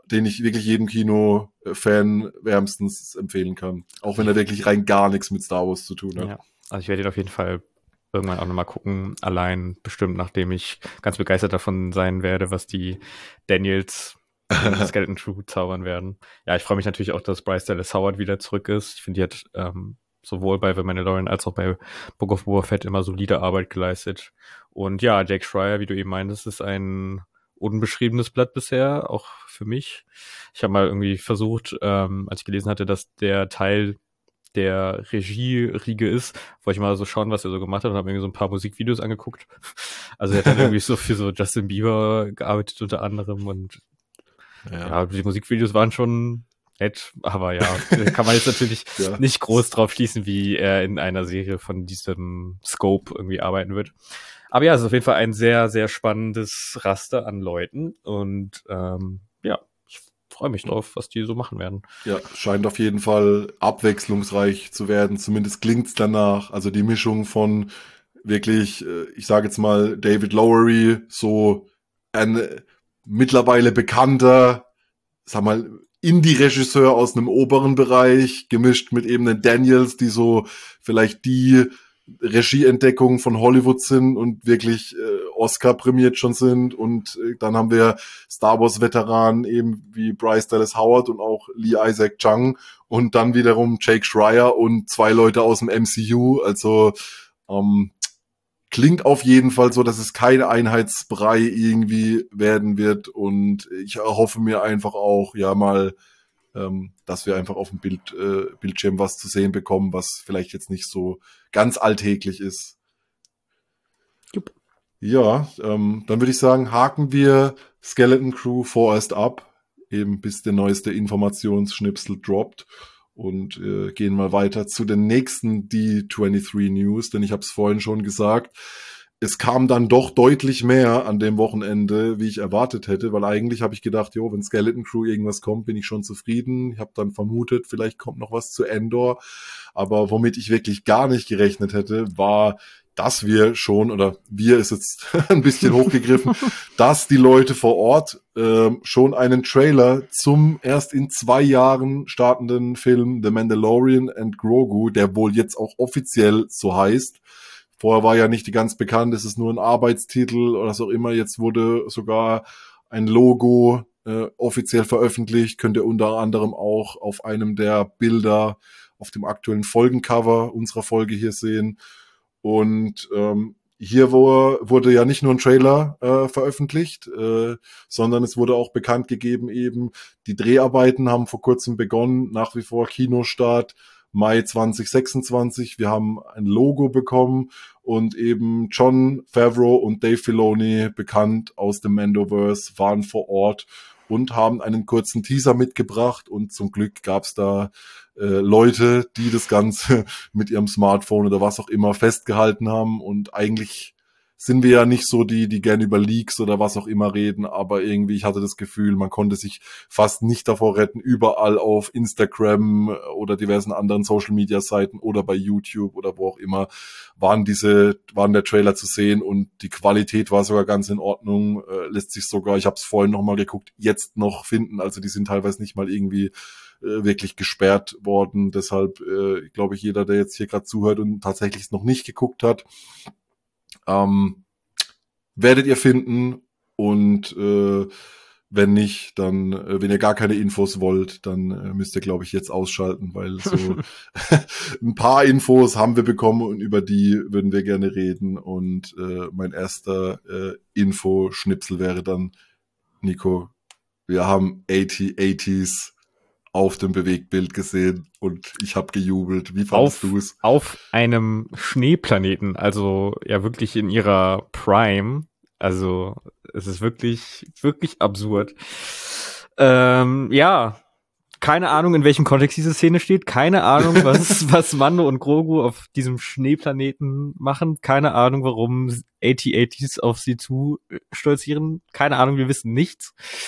Speaker 1: den ich wirklich jedem Kino-Fan wärmstens empfehlen kann. Auch wenn er wirklich rein gar nichts mit Star Wars zu tun hat.
Speaker 2: Ja, also ich werde ihn auf jeden Fall irgendwann auch nochmal gucken. Allein bestimmt, nachdem ich ganz begeistert davon sein werde, was die Daniels in Skeleton Crew zaubern werden. Ja, ich freue mich natürlich auch, dass Bryce Dallas Howard wieder zurück ist. Ich finde, die hat ähm, sowohl bei The Mandalorian als auch bei Book of Boba Fett immer solide Arbeit geleistet. Und ja, Jake Schreier, wie du eben meintest, ist ein unbeschriebenes Blatt bisher, auch für mich. Ich habe mal irgendwie versucht, ähm, als ich gelesen hatte, dass der Teil der Regie-Riege ist, wollte ich mal so schauen, was er so gemacht hat, und habe mir so ein paar Musikvideos angeguckt. Also er hat dann irgendwie so für so Justin Bieber gearbeitet unter anderem, und ja, ja die Musikvideos waren schon nett, aber ja, kann man jetzt natürlich ja. nicht groß drauf schließen, wie er in einer Serie von diesem Scope irgendwie arbeiten wird. Aber ja, es ist auf jeden Fall ein sehr, sehr spannendes Raster an Leuten, und ähm, ja, ich freue mich drauf, was die so machen werden.
Speaker 1: Ja, scheint auf jeden Fall abwechslungsreich zu werden, zumindest klingt's danach. Also die Mischung von wirklich, ich sage jetzt mal, David Lowery, so ein mittlerweile bekannter, sag mal, Indie-Regisseur aus einem oberen Bereich, gemischt mit eben den Daniels, die so vielleicht die Regieentdeckung von Hollywood sind und wirklich äh, Oscar prämiert schon sind, und äh, dann haben wir Star Wars Veteranen eben wie Bryce Dallas Howard und auch Lee Isaac Chung, und dann wiederum Jake Schreier und zwei Leute aus dem M C U, also ähm, klingt auf jeden Fall so, dass es kein Einheitsbrei irgendwie werden wird, und ich hoffe mir einfach auch, ja mal, ähm, dass wir einfach auf dem Bild, äh, Bildschirm was zu sehen bekommen, was vielleicht jetzt nicht so ganz alltäglich ist. Jupp. Ja, ähm, dann würde ich sagen, haken wir Skeleton Crew vorerst ab, eben bis der neueste Informationsschnipsel droppt, und äh, gehen mal weiter zu den nächsten D dreiundzwanzig News, denn ich habe es vorhin schon gesagt, es kam dann doch deutlich mehr an dem Wochenende, wie ich erwartet hätte, weil eigentlich habe ich gedacht, jo, wenn Skeleton Crew irgendwas kommt, bin ich schon zufrieden. Ich habe dann vermutet, vielleicht kommt noch was zu Endor, aber womit ich wirklich gar nicht gerechnet hätte, war, dass wir schon, oder wir ist jetzt ein bisschen hochgegriffen, dass die Leute vor Ort äh, schon einen Trailer zum erst in zwei Jahren startenden Film The Mandalorian and Grogu, der wohl jetzt auch offiziell so heißt. Vorher war ja nicht die ganz bekannt, es ist nur ein Arbeitstitel oder was auch immer. Jetzt wurde sogar ein Logo äh, offiziell veröffentlicht. Könnt ihr unter anderem auch auf einem der Bilder auf dem aktuellen Folgencover unserer Folge hier sehen. Und ähm, hier wo, wurde ja nicht nur ein Trailer äh, veröffentlicht, äh, sondern es wurde auch bekannt gegeben, eben die Dreharbeiten haben vor kurzem begonnen, nach wie vor Kinostart Mai zwanzig sechsundzwanzig. Wir haben ein Logo bekommen, und eben Jon Favreau und Dave Filoni, bekannt aus dem Mandoverse, waren vor Ort und haben einen kurzen Teaser mitgebracht, und zum Glück gab's da äh, Leute, die das Ganze mit ihrem Smartphone oder was auch immer festgehalten haben, und eigentlich sind wir ja nicht so die, die gerne über Leaks oder was auch immer reden, aber irgendwie, ich hatte das Gefühl, man konnte sich fast nicht davor retten, überall auf Instagram oder diversen anderen Social-Media-Seiten oder bei YouTube oder wo auch immer waren diese, waren der Trailer zu sehen, und die Qualität war sogar ganz in Ordnung, äh, lässt sich sogar, ich habe es vorhin nochmal geguckt, jetzt noch finden, also die sind teilweise nicht mal irgendwie äh, wirklich gesperrt worden, deshalb äh, glaube ich, jeder, der jetzt hier gerade zuhört und tatsächlich es noch nicht geguckt hat, Ähm, werdet ihr finden, und äh, wenn nicht, dann, äh, wenn ihr gar keine Infos wollt, dann äh, müsst ihr, glaube ich, jetzt ausschalten, weil so ein paar Infos haben wir bekommen, und über die würden wir gerne reden, und äh, mein erster äh, Info-Schnipsel wäre dann, Nico, wir haben achtziger auf dem Bewegtbild gesehen, und ich habe gejubelt. Wie fandest du es?
Speaker 2: Auf einem Schneeplaneten, also ja wirklich in ihrer Prime. Also es ist wirklich, wirklich absurd. Ähm, ja, keine Ahnung, in welchem Kontext diese Szene steht. Keine Ahnung, was, was Mando und Grogu auf diesem Schneeplaneten machen. Keine Ahnung, warum AT-ATs auf sie zu stolzieren. Keine Ahnung, wir wissen nichts.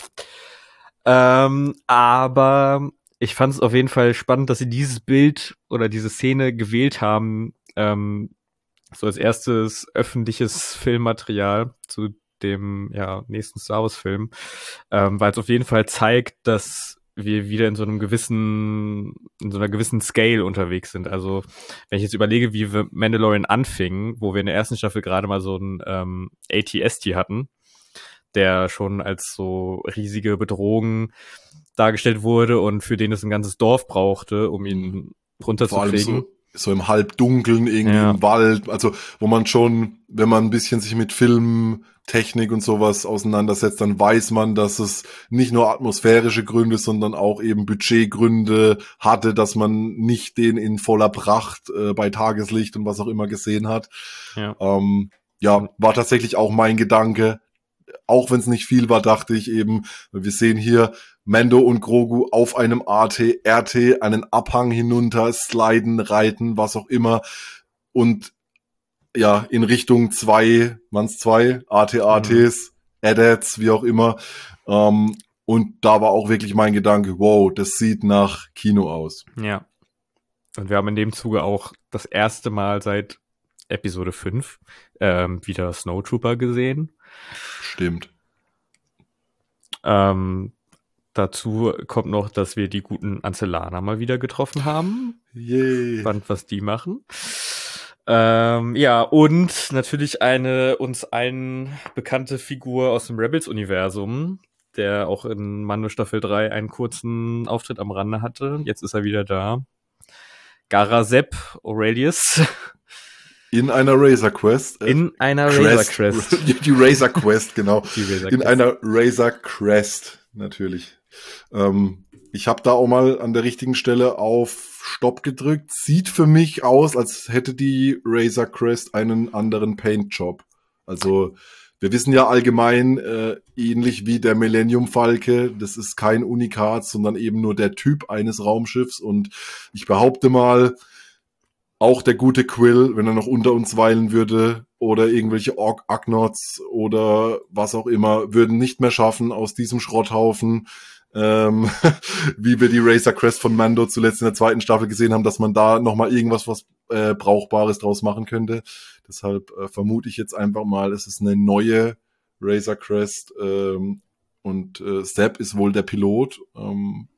Speaker 2: Ähm, aber ich fand es auf jeden Fall spannend, dass sie dieses Bild oder diese Szene gewählt haben, ähm, so als erstes öffentliches Filmmaterial zu dem ja nächsten Star Wars Film, ähm, weil es auf jeden Fall zeigt, dass wir wieder in so einem gewissen, in so einer gewissen Scale unterwegs sind. Also wenn ich jetzt überlege, wie wir Mandalorian anfingen, wo wir in der ersten Staffel gerade mal so ein ähm, A T S T hatten, der schon als so riesige Bedrohung dargestellt wurde und für den es ein ganzes Dorf brauchte, um ihn runterzukriegen.
Speaker 1: So, so im Halbdunkeln, irgendwie ja. im Wald, also wo man schon, wenn man ein bisschen sich mit Filmtechnik und sowas auseinandersetzt, dann weiß man, dass es nicht nur atmosphärische Gründe, sondern auch eben Budgetgründe hatte, dass man nicht den in voller Pracht äh, bei Tageslicht und was auch immer gesehen hat. Ja, ähm, ja war tatsächlich auch mein Gedanke. Auch wenn es nicht viel war, dachte ich eben, wir sehen hier Mando und Grogu auf einem A T, R T, einen Abhang hinunter, sliden, reiten, was auch immer. Und ja, in Richtung zwei, waren's zwei, A T A Ts, mhm. A D A Ts, wie auch immer. Ähm, und da war auch wirklich mein Gedanke, wow, das sieht nach Kino aus.
Speaker 2: Ja. Und wir haben in dem Zuge auch das erste Mal seit Episode fünf ähm, wieder Snowtrooper gesehen.
Speaker 1: Stimmt.
Speaker 2: Ähm, dazu kommt noch, dass wir die guten Ancellaner mal wieder getroffen haben.
Speaker 1: Yay.
Speaker 2: Spannend, was die machen. Ähm, ja, und natürlich eine uns allen bekannte Figur aus dem Rebels-Universum, der auch in Mando Staffel drei einen kurzen Auftritt am Rande hatte. Jetzt ist er wieder da. Gara Sepp Aurelius.
Speaker 1: In einer Razor Quest.
Speaker 2: Äh, In einer Razor Crest.
Speaker 1: Die Razor Quest, genau.
Speaker 2: Die Razor
Speaker 1: In
Speaker 2: Crest.
Speaker 1: einer Razor Crest, natürlich. Ähm, ich habe da auch mal an der richtigen Stelle auf Stopp gedrückt. Sieht für mich aus, als hätte die Razor Crest einen anderen Paintjob. Also wir wissen ja allgemein, äh, ähnlich wie der Millennium Falke, das ist kein Unikat, sondern eben nur der Typ eines Raumschiffs. Und ich behaupte mal, auch der gute Quill, wenn er noch unter uns weilen würde, oder irgendwelche Ork-Agnots oder was auch immer, würden nicht mehr schaffen, aus diesem Schrotthaufen, ähm, wie wir die Razor Crest von Mando zuletzt in der zweiten Staffel gesehen haben, dass man da nochmal irgendwas was äh, Brauchbares draus machen könnte. Deshalb äh, vermute ich jetzt einfach mal, es ist eine neue Razor Crest ähm, und äh, Sepp ist wohl der Pilot. Ähm,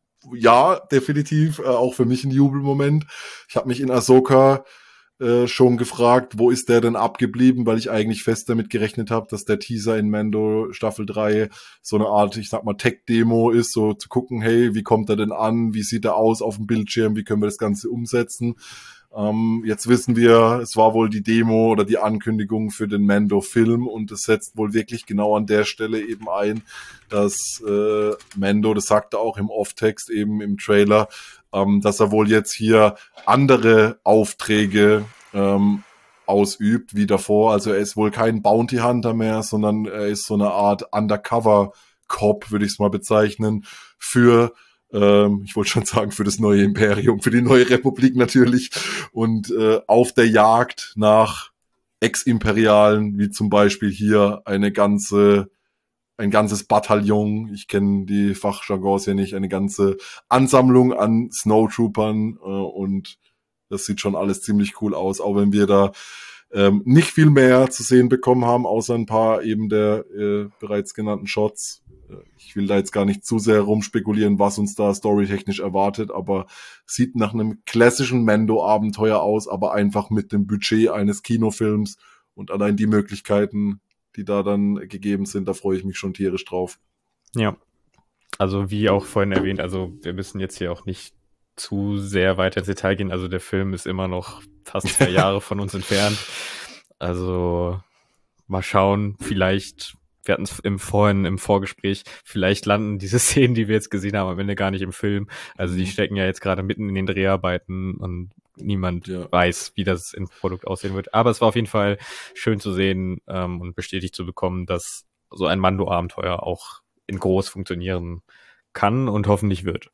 Speaker 1: Ja, definitiv, äh, auch für mich ein Jubelmoment. Ich habe mich in Ahsoka äh, schon gefragt, wo ist der denn abgeblieben, weil ich eigentlich fest damit gerechnet habe, dass der Teaser in Mando Staffel drei so eine Art, ich sag mal, Tech-Demo ist, so zu gucken, hey, wie kommt er denn an, wie sieht er aus auf dem Bildschirm, wie können wir das Ganze umsetzen. Ähm, jetzt wissen wir, es war wohl die Demo oder die Ankündigung für den Mando-Film und es setzt wohl wirklich genau an der Stelle eben ein, dass äh, Mando, das sagt er auch im Off-Text eben im Trailer, ähm, dass er wohl jetzt hier andere Aufträge ähm, ausübt wie davor. Also er ist wohl kein Bounty Hunter mehr, sondern er ist so eine Art Undercover-Cop, würde ich es mal bezeichnen, für ich wollte schon sagen, für das neue Imperium, für die neue Republik natürlich und äh, auf der Jagd nach Ex-Imperialen, wie zum Beispiel hier eine ganze, ein ganzes Bataillon, ich kenne die Fachjargons ja nicht, eine ganze Ansammlung an Snowtroopern äh, und das sieht schon alles ziemlich cool aus, auch wenn wir da ähm, nicht viel mehr zu sehen bekommen haben, außer ein paar eben der äh, bereits genannten Shots. Ich will da jetzt gar nicht zu sehr rumspekulieren, was uns da storytechnisch erwartet, aber sieht nach einem klassischen Mando-Abenteuer aus, aber einfach mit dem Budget eines Kinofilms und allein die Möglichkeiten, die da dann gegeben sind, da freue ich mich schon tierisch drauf.
Speaker 2: Ja, also wie auch vorhin erwähnt, also wir müssen jetzt hier auch nicht zu sehr weiter ins Detail gehen, also der Film ist immer noch fast zwei Jahre von uns entfernt, also mal schauen, vielleicht... Wir hatten es im vorhin im Vorgespräch, vielleicht landen diese Szenen, die wir jetzt gesehen haben, am Ende gar nicht im Film. Also die stecken ja jetzt gerade mitten in den Dreharbeiten und niemand ja. weiß, wie das im Produkt aussehen wird. Aber es war auf jeden Fall schön zu sehen ähm, und bestätigt zu bekommen, dass so ein Mando-Abenteuer auch in groß funktionieren kann und hoffentlich wird.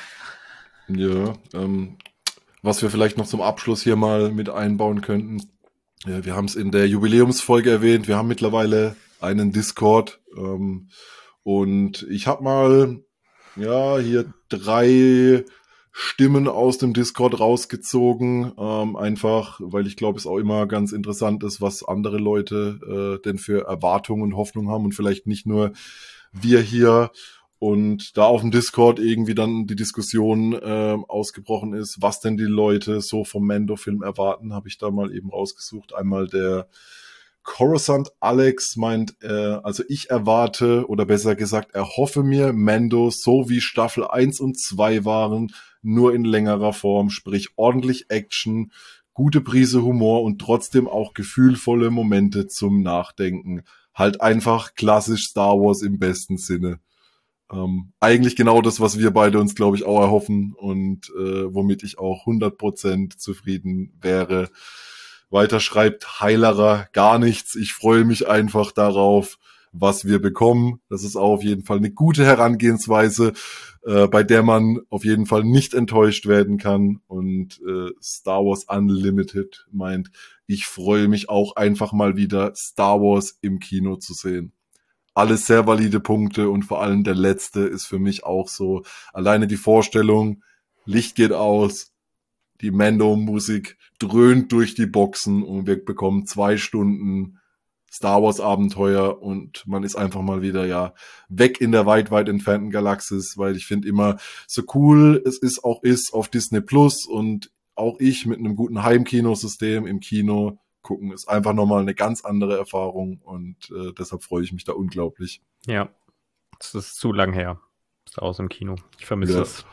Speaker 1: Ja, ähm, was wir vielleicht noch zum Abschluss hier mal mit einbauen könnten. Ja, wir haben es in der Jubiläumsfolge erwähnt. Wir haben mittlerweile einen Discord ähm, und ich habe mal ja hier drei Stimmen aus dem Discord rausgezogen, ähm, einfach, weil ich glaube, es auch immer ganz interessant ist, was andere Leute äh, denn für Erwartungen und Hoffnungen haben und vielleicht nicht nur wir hier. Und da auf dem Discord irgendwie dann die Diskussion äh, ausgebrochen ist, was denn die Leute so vom Mando-Film erwarten, habe ich da mal eben rausgesucht. Einmal der Coruscant Alex meint, äh, also ich erwarte, oder besser gesagt, erhoffe mir Mando, so wie Staffel eins und zwei waren, nur in längerer Form, sprich ordentlich Action, gute Prise Humor und trotzdem auch gefühlvolle Momente zum Nachdenken. Halt einfach klassisch Star Wars im besten Sinne. Ähm, eigentlich genau das, was wir beide uns, glaube ich, auch erhoffen und äh, womit ich auch hundert Prozent zufrieden wäre. Weiter schreibt Heilerer gar nichts. Ich freue mich einfach darauf, was wir bekommen. Das ist auch auf jeden Fall eine gute Herangehensweise, äh, bei der man auf jeden Fall nicht enttäuscht werden kann. Und äh, Star Wars Unlimited meint, ich freue mich auch einfach mal wieder, Star Wars im Kino zu sehen. Alles sehr valide Punkte und vor allem der letzte ist für mich auch so. Alleine die Vorstellung, Licht geht aus, die Mando-Musik dröhnt durch die Boxen und wir bekommen zwei Stunden Star Wars Abenteuer und man ist einfach mal wieder ja weg in der weit, weit entfernten Galaxis, weil ich finde immer, so cool es ist auch ist auf Disney Plus und auch ich mit einem guten Heimkinosystem im Kino gucken, ist einfach nochmal eine ganz andere Erfahrung und äh, deshalb freue ich mich da unglaublich.
Speaker 2: Ja, das ist zu lang her. Ist aus im Kino. Ich vermisse
Speaker 1: Ja.
Speaker 2: das.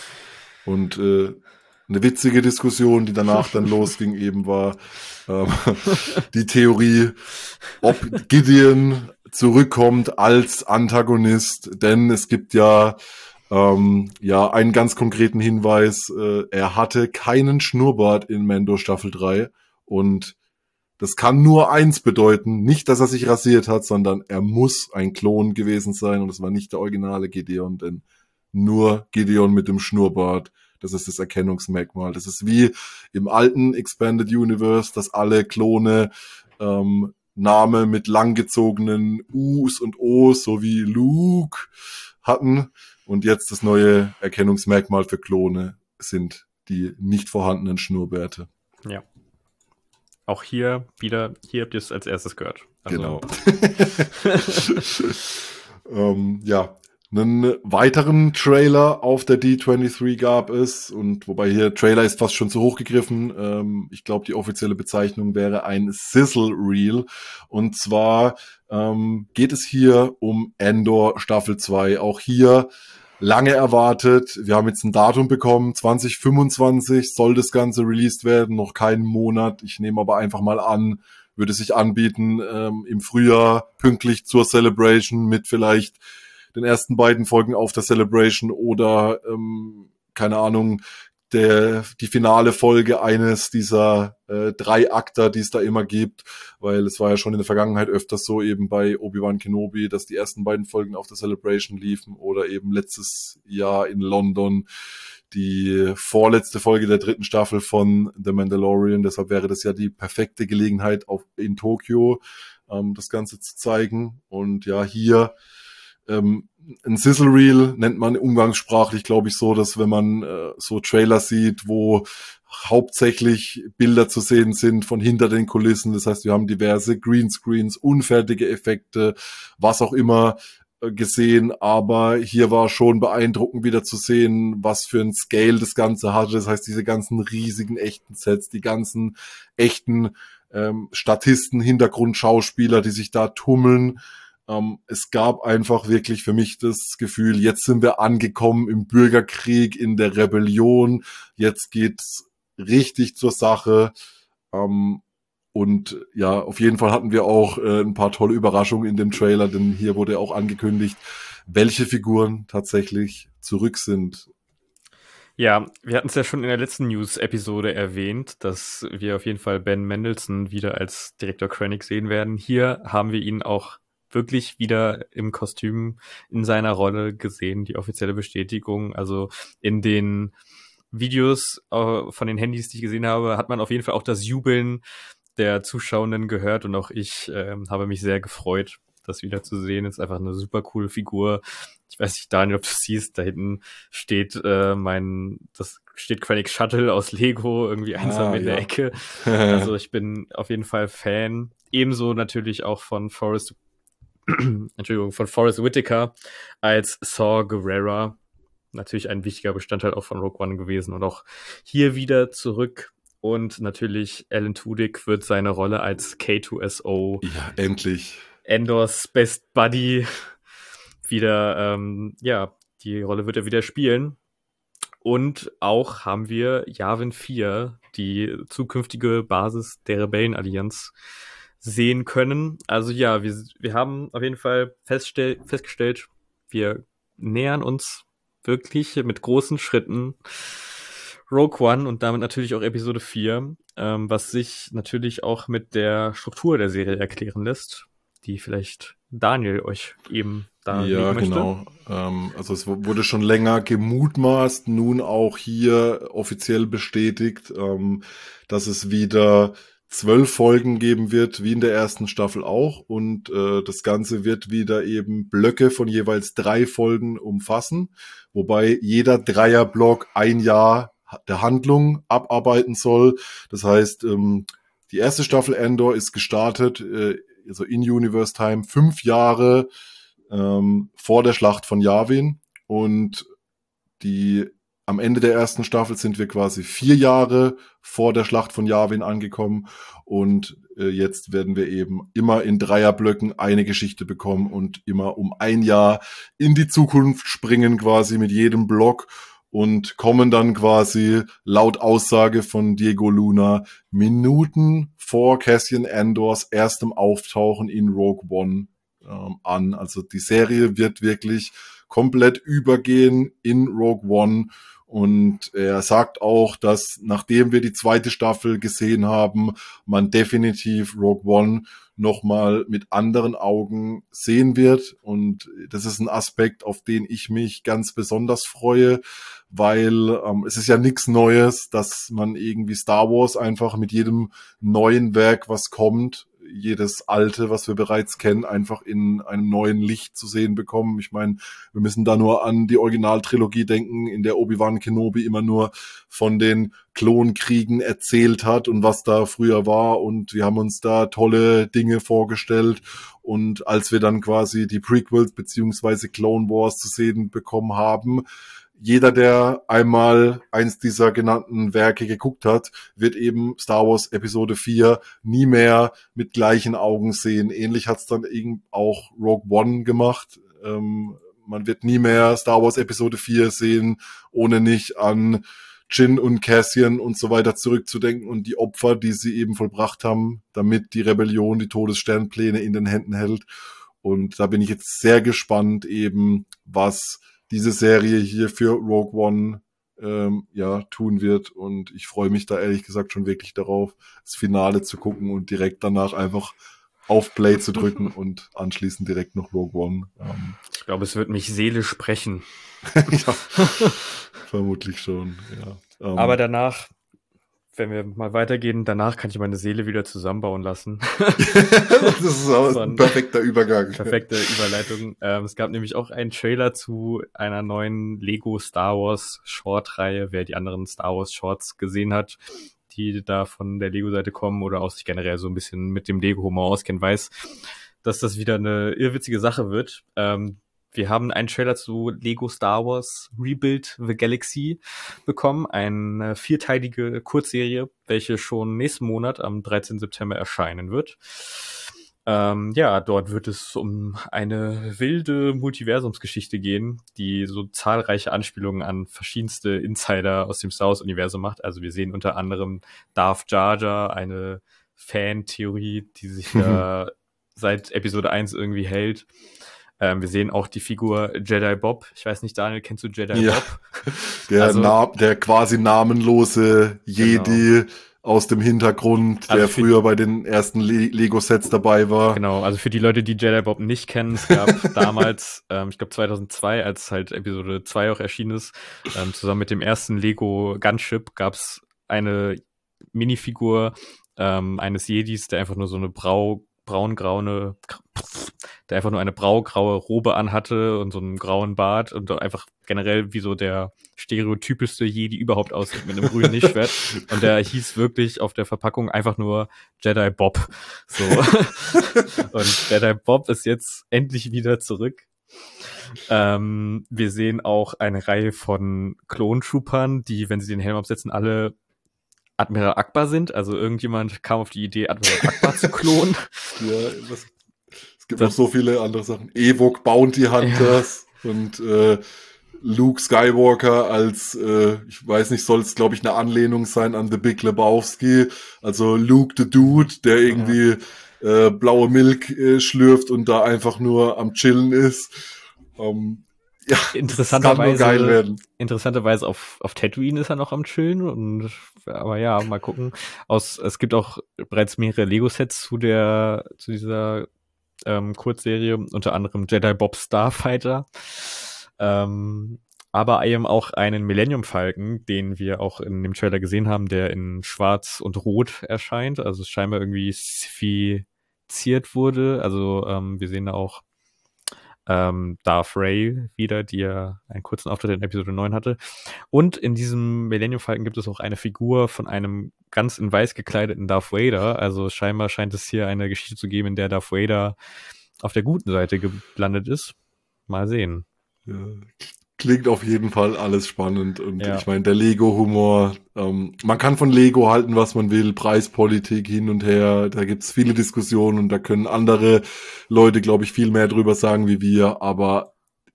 Speaker 1: Und äh, eine witzige Diskussion, die danach dann losging, eben war ähm, die Theorie, ob Gideon zurückkommt als Antagonist, denn es gibt ja ähm, ja einen ganz konkreten Hinweis, äh, er hatte keinen Schnurrbart in Mando Staffel drei und das kann nur eins bedeuten, nicht, dass er sich rasiert hat, sondern er muss ein Klon gewesen sein und es war nicht der originale Gideon, denn nur Gideon mit dem Schnurrbart, das ist das Erkennungsmerkmal. Das ist wie im alten Expanded Universe, dass alle Klone ähm, Name mit langgezogenen U's und O's, so wie Luke hatten und jetzt das neue Erkennungsmerkmal für Klone sind die nicht vorhandenen Schnurrbärte.
Speaker 2: Ja. Auch hier wieder, hier habt ihr es als erstes gehört. Also,
Speaker 1: genau. ähm, ja, einen weiteren Trailer auf der D dreiundzwanzig gab es und wobei hier Trailer ist fast schon zu hoch gegriffen. Ähm, ich glaube, die offizielle Bezeichnung wäre ein Sizzle Reel und zwar ähm, geht es hier um Andor Staffel zwei. Auch hier lange erwartet. Wir haben jetzt ein Datum bekommen. zwanzig fünfundzwanzig soll das Ganze released werden. Noch keinen Monat. Ich nehme aber einfach mal an, würde sich anbieten, ähm, im Frühjahr pünktlich zur Celebration mit vielleicht den ersten beiden Folgen auf der Celebration oder, ähm, keine Ahnung, der die finale Folge eines dieser äh, drei Akter, die es da immer gibt, weil es war ja schon in der Vergangenheit öfters so eben bei Obi-Wan Kenobi, dass die ersten beiden Folgen auf der Celebration liefen oder eben letztes Jahr in London die vorletzte Folge der dritten Staffel von The Mandalorian. Deshalb wäre das ja die perfekte Gelegenheit, auch in Tokio ähm, das Ganze zu zeigen. Und ja, hier ähm, ein Sizzle Reel nennt man umgangssprachlich, glaube ich, so, dass wenn man äh, so Trailer sieht, wo hauptsächlich Bilder zu sehen sind von hinter den Kulissen. Das heißt, wir haben diverse Greenscreens, unfertige Effekte, was auch immer äh, gesehen. Aber hier war schon beeindruckend wieder zu sehen, was für ein Scale das Ganze hatte. Das heißt, diese ganzen riesigen echten Sets, die ganzen echten ähm, Statisten, Hintergrundschauspieler, die sich da tummeln. Um, es gab einfach wirklich für mich das Gefühl, jetzt sind wir angekommen im Bürgerkrieg, in der Rebellion, jetzt geht's richtig zur Sache. Um, und ja, auf jeden Fall hatten wir auch äh, ein paar tolle Überraschungen in dem Trailer, denn hier wurde auch angekündigt, welche Figuren tatsächlich zurück sind.
Speaker 2: Ja, wir hatten es ja schon in der letzten News-Episode erwähnt, dass wir auf jeden Fall Ben Mendelsohn wieder als Direktor Krennic sehen werden. Hier haben wir ihn auch wirklich wieder im Kostüm in seiner Rolle gesehen, die offizielle Bestätigung. Also in den Videos äh, von den Handys, die ich gesehen habe, hat man auf jeden Fall auch das Jubeln der Zuschauenden gehört und auch ich äh, habe mich sehr gefreut. das wieder zu sehen. Ist einfach eine super coole Figur. Ich weiß nicht, Daniel, ob du siehst, da hinten steht äh, mein, das steht Krennic Shuttle aus Lego irgendwie einsam
Speaker 1: Ah,
Speaker 2: in
Speaker 1: ja.
Speaker 2: der Ecke. Also ich bin auf jeden Fall Fan. Ebenso natürlich auch von Forrest, Entschuldigung, von Forrest Whitaker als Saw Gerrera. Natürlich ein wichtiger Bestandteil auch von Rogue One gewesen und auch hier wieder zurück. Und natürlich Alan Tudyk wird seine Rolle als K zwei S O,
Speaker 1: Ja, endlich.
Speaker 2: Endors Best Buddy, wieder, ähm, ja, die Rolle wird er wieder spielen. Und auch haben wir Yavin vier, die zukünftige Basis der Rebellenallianz, sehen können. Also ja, wir, wir haben auf jeden Fall feststell- festgestellt, wir nähern uns wirklich mit großen Schritten Rogue One und damit natürlich auch Episode vier, ähm, was sich natürlich auch mit der Struktur der Serie erklären lässt, die vielleicht Daniel euch eben darlegen
Speaker 1: Ja,
Speaker 2: möchte.
Speaker 1: genau. Ähm, also es w- wurde schon länger gemutmaßt, nun auch hier offiziell bestätigt, ähm, dass es wieder zwölf Folgen geben wird, wie in der ersten Staffel auch. Und äh, das Ganze wird wieder eben Blöcke von jeweils drei Folgen umfassen, wobei jeder Dreierblock ein Jahr der Handlung abarbeiten soll. Das heißt, ähm, die erste Staffel Andor ist gestartet, äh, also in Universe Time, fünf Jahre ähm, vor der Schlacht von Yavin, und die am Ende der ersten Staffel sind wir quasi vier Jahre vor der Schlacht von Yavin angekommen, und äh, jetzt werden wir eben immer in Dreierblöcken eine Geschichte bekommen und immer um ein Jahr in die Zukunft springen quasi mit jedem Block und kommen dann quasi laut Aussage von Diego Luna Minuten vor Cassian Andors erstem Auftauchen in Rogue One ähm, an. Also die Serie wird wirklich komplett übergehen in Rogue One, und er sagt auch, dass nachdem wir die zweite Staffel gesehen haben, man definitiv Rogue One nochmal mit anderen Augen sehen wird, und das ist ein Aspekt, auf den ich mich ganz besonders freue, weil ähm, es ist ja nichts Neues, dass man irgendwie Star Wars einfach mit jedem neuen Werk, was kommt, jedes alte, was wir bereits kennen, einfach in einem neuen Licht zu sehen bekommen. Ich meine, wir müssen da nur an die Originaltrilogie denken, in der Obi-Wan Kenobi immer nur von den Klonkriegen erzählt hat und was da früher war, und wir haben uns da tolle Dinge vorgestellt, und als wir dann quasi die Prequels beziehungsweise Clone Wars zu sehen bekommen haben, jeder, der einmal eins dieser genannten Werke geguckt hat, wird eben Star Wars Episode vier nie mehr mit gleichen Augen sehen. Ähnlich hat's dann eben auch Rogue One gemacht. Ähm, man wird nie mehr Star Wars Episode vier sehen, ohne nicht an Jyn und Cassian und so weiter zurückzudenken und die Opfer, die sie eben vollbracht haben, damit die Rebellion die Todessternpläne in den Händen hält. Und da bin ich jetzt sehr gespannt eben, was diese Serie hier für Rogue One ähm, ja tun wird, und ich freue mich da ehrlich gesagt schon wirklich darauf, das Finale zu gucken und direkt danach einfach auf Play zu drücken und anschließend direkt noch Rogue One. Ähm,
Speaker 2: Ich glaube, es wird mich seelisch sprechen.
Speaker 1: ja, vermutlich schon, ja. Ähm,
Speaker 2: Aber danach, wenn wir mal weitergehen, danach kann ich meine Seele wieder zusammenbauen lassen.
Speaker 1: das ist auch
Speaker 2: Von-
Speaker 1: ein perfekter Übergang.
Speaker 2: Perfekte Überleitung. Ähm, es gab nämlich auch einen Trailer zu einer neuen Lego Star Wars Short-Reihe. Wer die anderen Star Wars Shorts gesehen hat, die da von der Lego-Seite kommen oder auch sich generell so ein bisschen mit dem Lego-Humor auskennt, weiß, dass das wieder eine irrwitzige Sache wird. Ähm, wir haben einen Trailer zu Lego Star Wars Rebuild the Galaxy bekommen, eine vierteilige Kurzserie, welche schon nächsten Monat am dreizehnten September erscheinen wird. Ähm, ja, dort wird es um eine wilde Multiversumsgeschichte gehen, die so zahlreiche Anspielungen an verschiedenste Insider aus dem Star Wars-Universum macht. Also wir sehen unter anderem Darth Jar Jar, eine Fan-Theorie, die sich da seit Episode eins irgendwie hält. Ähm, wir sehen auch die Figur Jedi Bob. Ich weiß nicht, Daniel, kennst du Jedi
Speaker 1: Ja.
Speaker 2: Bob?
Speaker 1: Der,
Speaker 2: Also-
Speaker 1: na, der quasi namenlose Jedi aus dem Hintergrund, der
Speaker 2: Also für-
Speaker 1: früher bei den ersten Le- Lego-Sets dabei war.
Speaker 2: Genau, also für die Leute, die Jedi Bob nicht kennen, es gab damals, ähm, ich glaube zweitausendzwei, als halt Episode zwei auch erschienen ist, ähm, zusammen mit dem ersten Lego Gunship gab es eine Minifigur ähm, eines Jedis, der einfach nur so eine Brau braungraue, der einfach nur eine braugraue Robe anhatte und so einen grauen Bart und einfach generell wie so der stereotypischste Jedi überhaupt aussieht mit einem grünen Lichtschwert. Und der hieß wirklich auf der Verpackung einfach nur Jedi Bob. So. Und Jedi Bob ist jetzt endlich wieder zurück. Ähm, wir sehen auch eine Reihe von Klontroopern, die, wenn sie den Helm aufsetzen, alle Admiral Akbar sind. Also irgendjemand kam auf die Idee, Admiral Akbar zu klonen.
Speaker 1: Ja, was, es gibt das, noch so viele andere Sachen. Ewok Bounty Hunters ja. und äh, Luke Skywalker als, äh, ich weiß nicht, soll es, glaube ich, eine Anlehnung sein an The Big Lebowski. Also Luke the Dude, der irgendwie ja. äh, blaue Milch äh, schlürft und da einfach nur am Chillen ist. Um, ja,
Speaker 2: interessanterweise, kann nur geil werden. Interessanterweise auf, auf Tatooine ist er noch am Chillen und, aber ja, mal gucken. Aus, es gibt auch bereits mehrere Lego-Sets zu der, zu dieser, ähm, Kurzserie, unter anderem Jedi Bob Starfighter. Ähm, aber eben auch einen Millennium Falcon, den wir auch in dem Trailer gesehen haben, der in Schwarz und Rot erscheint, also scheinbar irgendwie spheriziert wurde. Also, ähm, wir sehen da auch ähm, Darth Ray wieder, die ja einen kurzen Auftritt in Episode neun hatte. Und in diesem Millennium Falcon gibt es auch eine Figur von einem ganz in weiß gekleideten Darth Vader. Also scheinbar scheint es hier eine Geschichte zu geben, in der Darth Vader auf der guten Seite gelandet ist. Mal sehen.
Speaker 1: Ja, klingt auf jeden Fall alles spannend. Und ja. ich meine, der Lego-Humor, ähm, man kann von Lego halten, was man will, Preispolitik hin und her, da gibt's viele Diskussionen und da können andere Leute, glaube ich, viel mehr drüber sagen wie wir, aber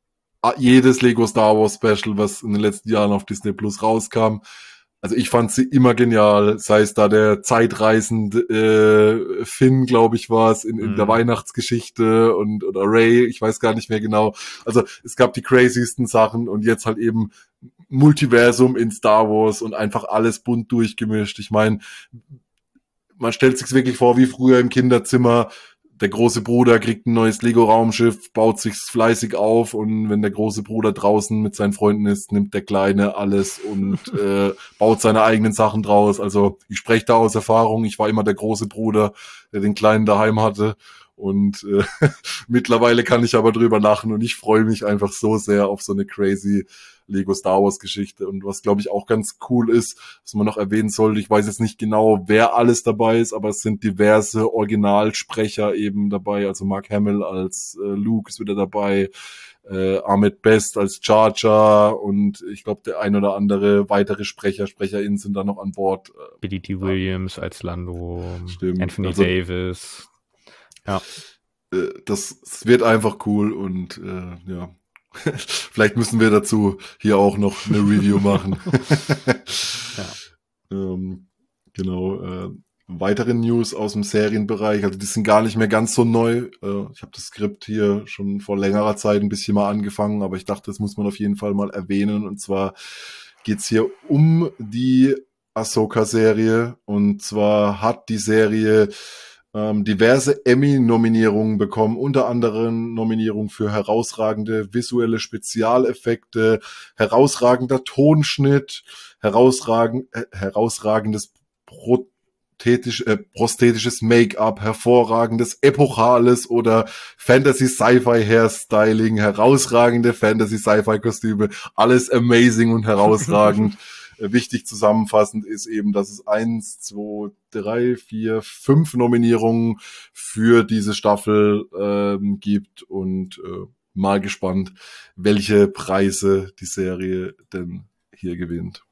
Speaker 1: jedes Lego Star Wars Special, was in den letzten Jahren auf Disney Plus rauskam, also ich fand sie immer genial, sei es da der zeitreisende äh, Finn, glaube ich, war es, in, in mm. der Weihnachtsgeschichte und oder Ray, ich weiß gar nicht mehr genau. Also es gab die craziesten Sachen und jetzt halt eben Multiversum in Star Wars und einfach alles bunt durchgemischt. Ich meine, man stellt sich's wirklich vor wie früher im Kinderzimmer. Der große Bruder kriegt ein neues Lego-Raumschiff, baut sich's fleißig auf und wenn der große Bruder draußen mit seinen Freunden ist, nimmt der Kleine alles und äh, baut seine eigenen Sachen draus. Also ich spreche da aus Erfahrung. Ich war immer der große Bruder, der den Kleinen daheim hatte und äh, mittlerweile kann ich aber drüber lachen und ich freue mich einfach so sehr auf so eine crazy Lego Star Wars Geschichte. Und was, glaube ich, auch ganz cool ist, was man noch erwähnen sollte, ich weiß jetzt nicht genau, wer alles dabei ist, aber es sind diverse Originalsprecher eben dabei. Also Mark Hamill als äh, Luke ist wieder dabei, äh, Ahmed Best als Jar Jar und ich glaube, der ein oder andere weitere Sprecher, SprecherInnen sind da noch an Bord.
Speaker 2: Billy Dee Williams als Lando,
Speaker 1: Stimmt.
Speaker 2: Anthony
Speaker 1: also,
Speaker 2: Davis. Ja.
Speaker 1: Äh, das, das wird einfach cool und äh, ja. Vielleicht müssen wir dazu hier auch noch eine Review machen. ja. ähm, genau. Äh, weitere News aus dem Serienbereich, also die sind gar nicht mehr ganz so neu. Äh, ich habe das Skript hier schon vor längerer Zeit ein bisschen mal angefangen, aber ich dachte, das muss man auf jeden Fall mal erwähnen. Und zwar geht's hier um die Ahsoka-Serie. Und zwar hat die Serie diverse Emmy-Nominierungen bekommen, unter anderem Nominierung für herausragende visuelle Spezialeffekte, herausragender Tonschnitt, herausragend, äh, herausragendes prothetisch, äh, prosthetisches Make-up, hervorragendes epochales oder Fantasy-Sci-Fi-Hairstyling, herausragende Fantasy-Sci-Fi-Kostüme, alles amazing und herausragend. Wichtig zusammenfassend ist eben, dass es eins, zwei, drei, vier, fünf Nominierungen für diese Staffel ähm, gibt und äh, mal gespannt, welche Preise die Serie denn hier gewinnt.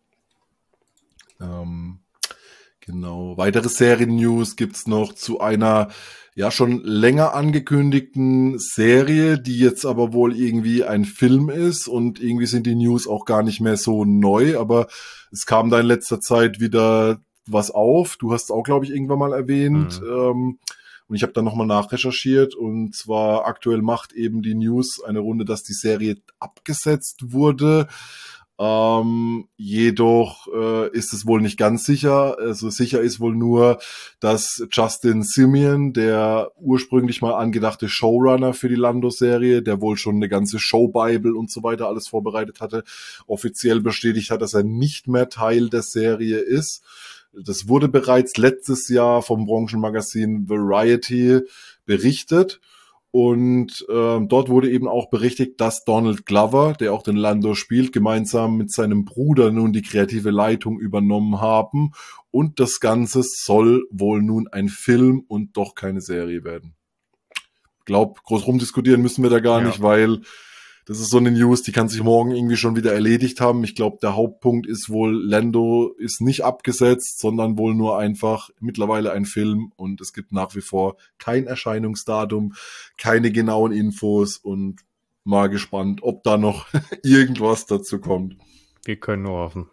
Speaker 1: Ähm, genau. Weitere Serien-News gibt's noch zu einer ja schon länger angekündigten Serie, die jetzt aber wohl irgendwie ein Film ist und irgendwie sind die News auch gar nicht mehr so neu, aber es kam da in letzter Zeit wieder was auf. Du hast es auch, glaube ich, irgendwann mal erwähnt. Mhm. Ähm, und ich habe dann nochmal nachrecherchiert und zwar aktuell macht eben die News eine Runde, dass die Serie abgesetzt wurde. Ähm, jedoch äh, ist es wohl nicht ganz sicher. Also sicher ist wohl nur, dass Justin Simien, der ursprünglich mal angedachte Showrunner für die Lando-Serie, der wohl schon eine ganze Show-Bible und so weiter alles vorbereitet hatte, offiziell bestätigt hat, dass er nicht mehr Teil der Serie ist. Das wurde bereits letztes Jahr vom Branchenmagazin Variety berichtet. Und äh, dort wurde eben auch berichtet, dass Donald Glover, der auch den Lando spielt, gemeinsam mit seinem Bruder nun die kreative Leitung übernommen haben. Und das Ganze soll wohl nun ein Film und doch keine Serie werden. Ich glaube, groß rumdiskutieren müssen wir da gar
Speaker 2: Ja.
Speaker 1: nicht, weil das ist so eine News, die kann sich morgen irgendwie schon wieder erledigt haben. Ich glaube, der Hauptpunkt ist wohl, Lando ist nicht abgesetzt, sondern wohl nur einfach mittlerweile ein Film und es gibt nach wie vor kein Erscheinungsdatum, keine genauen Infos und mal gespannt, ob da noch irgendwas dazu kommt.
Speaker 2: Wir können nur hoffen.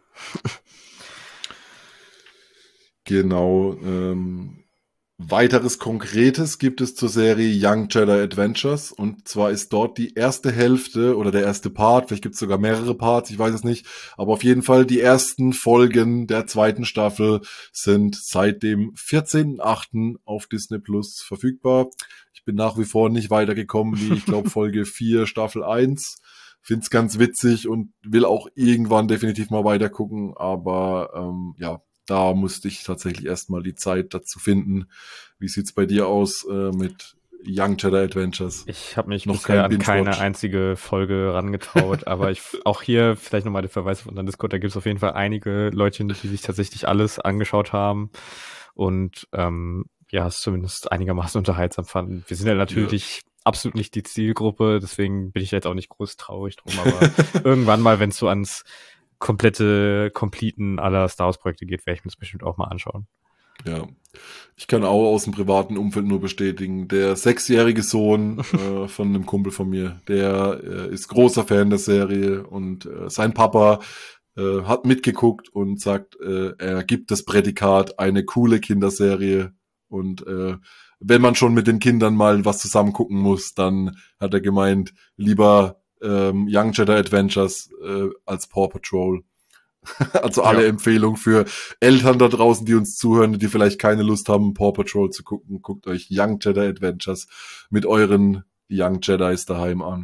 Speaker 1: Genau. Ähm, weiteres Konkretes gibt es zur Serie Young Jedi Adventures und zwar ist dort die erste Hälfte oder der erste Part, vielleicht gibt es sogar mehrere Parts, ich weiß es nicht, aber auf jeden Fall die ersten Folgen der zweiten Staffel sind seit dem vierzehnten achten auf Disney Plus verfügbar. Ich bin nach wie vor nicht weitergekommen wie, ich glaube, Folge vier, Staffel eins. Find's ganz witzig und will auch irgendwann definitiv mal weitergucken, aber ähm, ja, da musste ich tatsächlich erstmal die Zeit dazu finden. Wie sieht's bei dir aus äh, mit Young Jedi Adventures?
Speaker 2: Ich habe mich
Speaker 1: Noch
Speaker 2: bisher
Speaker 1: kein
Speaker 2: an keine
Speaker 1: Binge-Watch.
Speaker 2: einzige Folge rangetraut, aber ich auch hier vielleicht nochmal der Verweis auf unseren Discord, da gibt es auf jeden Fall einige Leute, die sich tatsächlich alles angeschaut haben und ähm, ja, es zumindest einigermaßen unterhaltsam fanden. Wir sind ja natürlich absolut nicht die Zielgruppe, deswegen bin ich jetzt auch nicht groß traurig drum, aber irgendwann mal, wenn es so ans komplette Completen aller Star Wars Projekte geht, werde ich mir das bestimmt auch mal anschauen.
Speaker 1: Ja, ich kann auch aus dem privaten Umfeld nur bestätigen, der sechsjährige Sohn äh, von einem Kumpel von mir, der äh, ist großer Fan der Serie und äh, sein Papa äh, hat mitgeguckt und sagt, äh, er gibt das Prädikat eine coole Kinderserie und äh, wenn man schon mit den Kindern mal was zusammen gucken muss, dann hat er gemeint, lieber ähm, Young Jedi Adventures äh, als Paw Patrol. Also alle
Speaker 2: Ja.
Speaker 1: Empfehlungen für Eltern da draußen, die uns zuhören, die vielleicht keine Lust haben, Paw Patrol zu gucken. Guckt euch Young Jedi Adventures mit euren Young Jedis daheim an.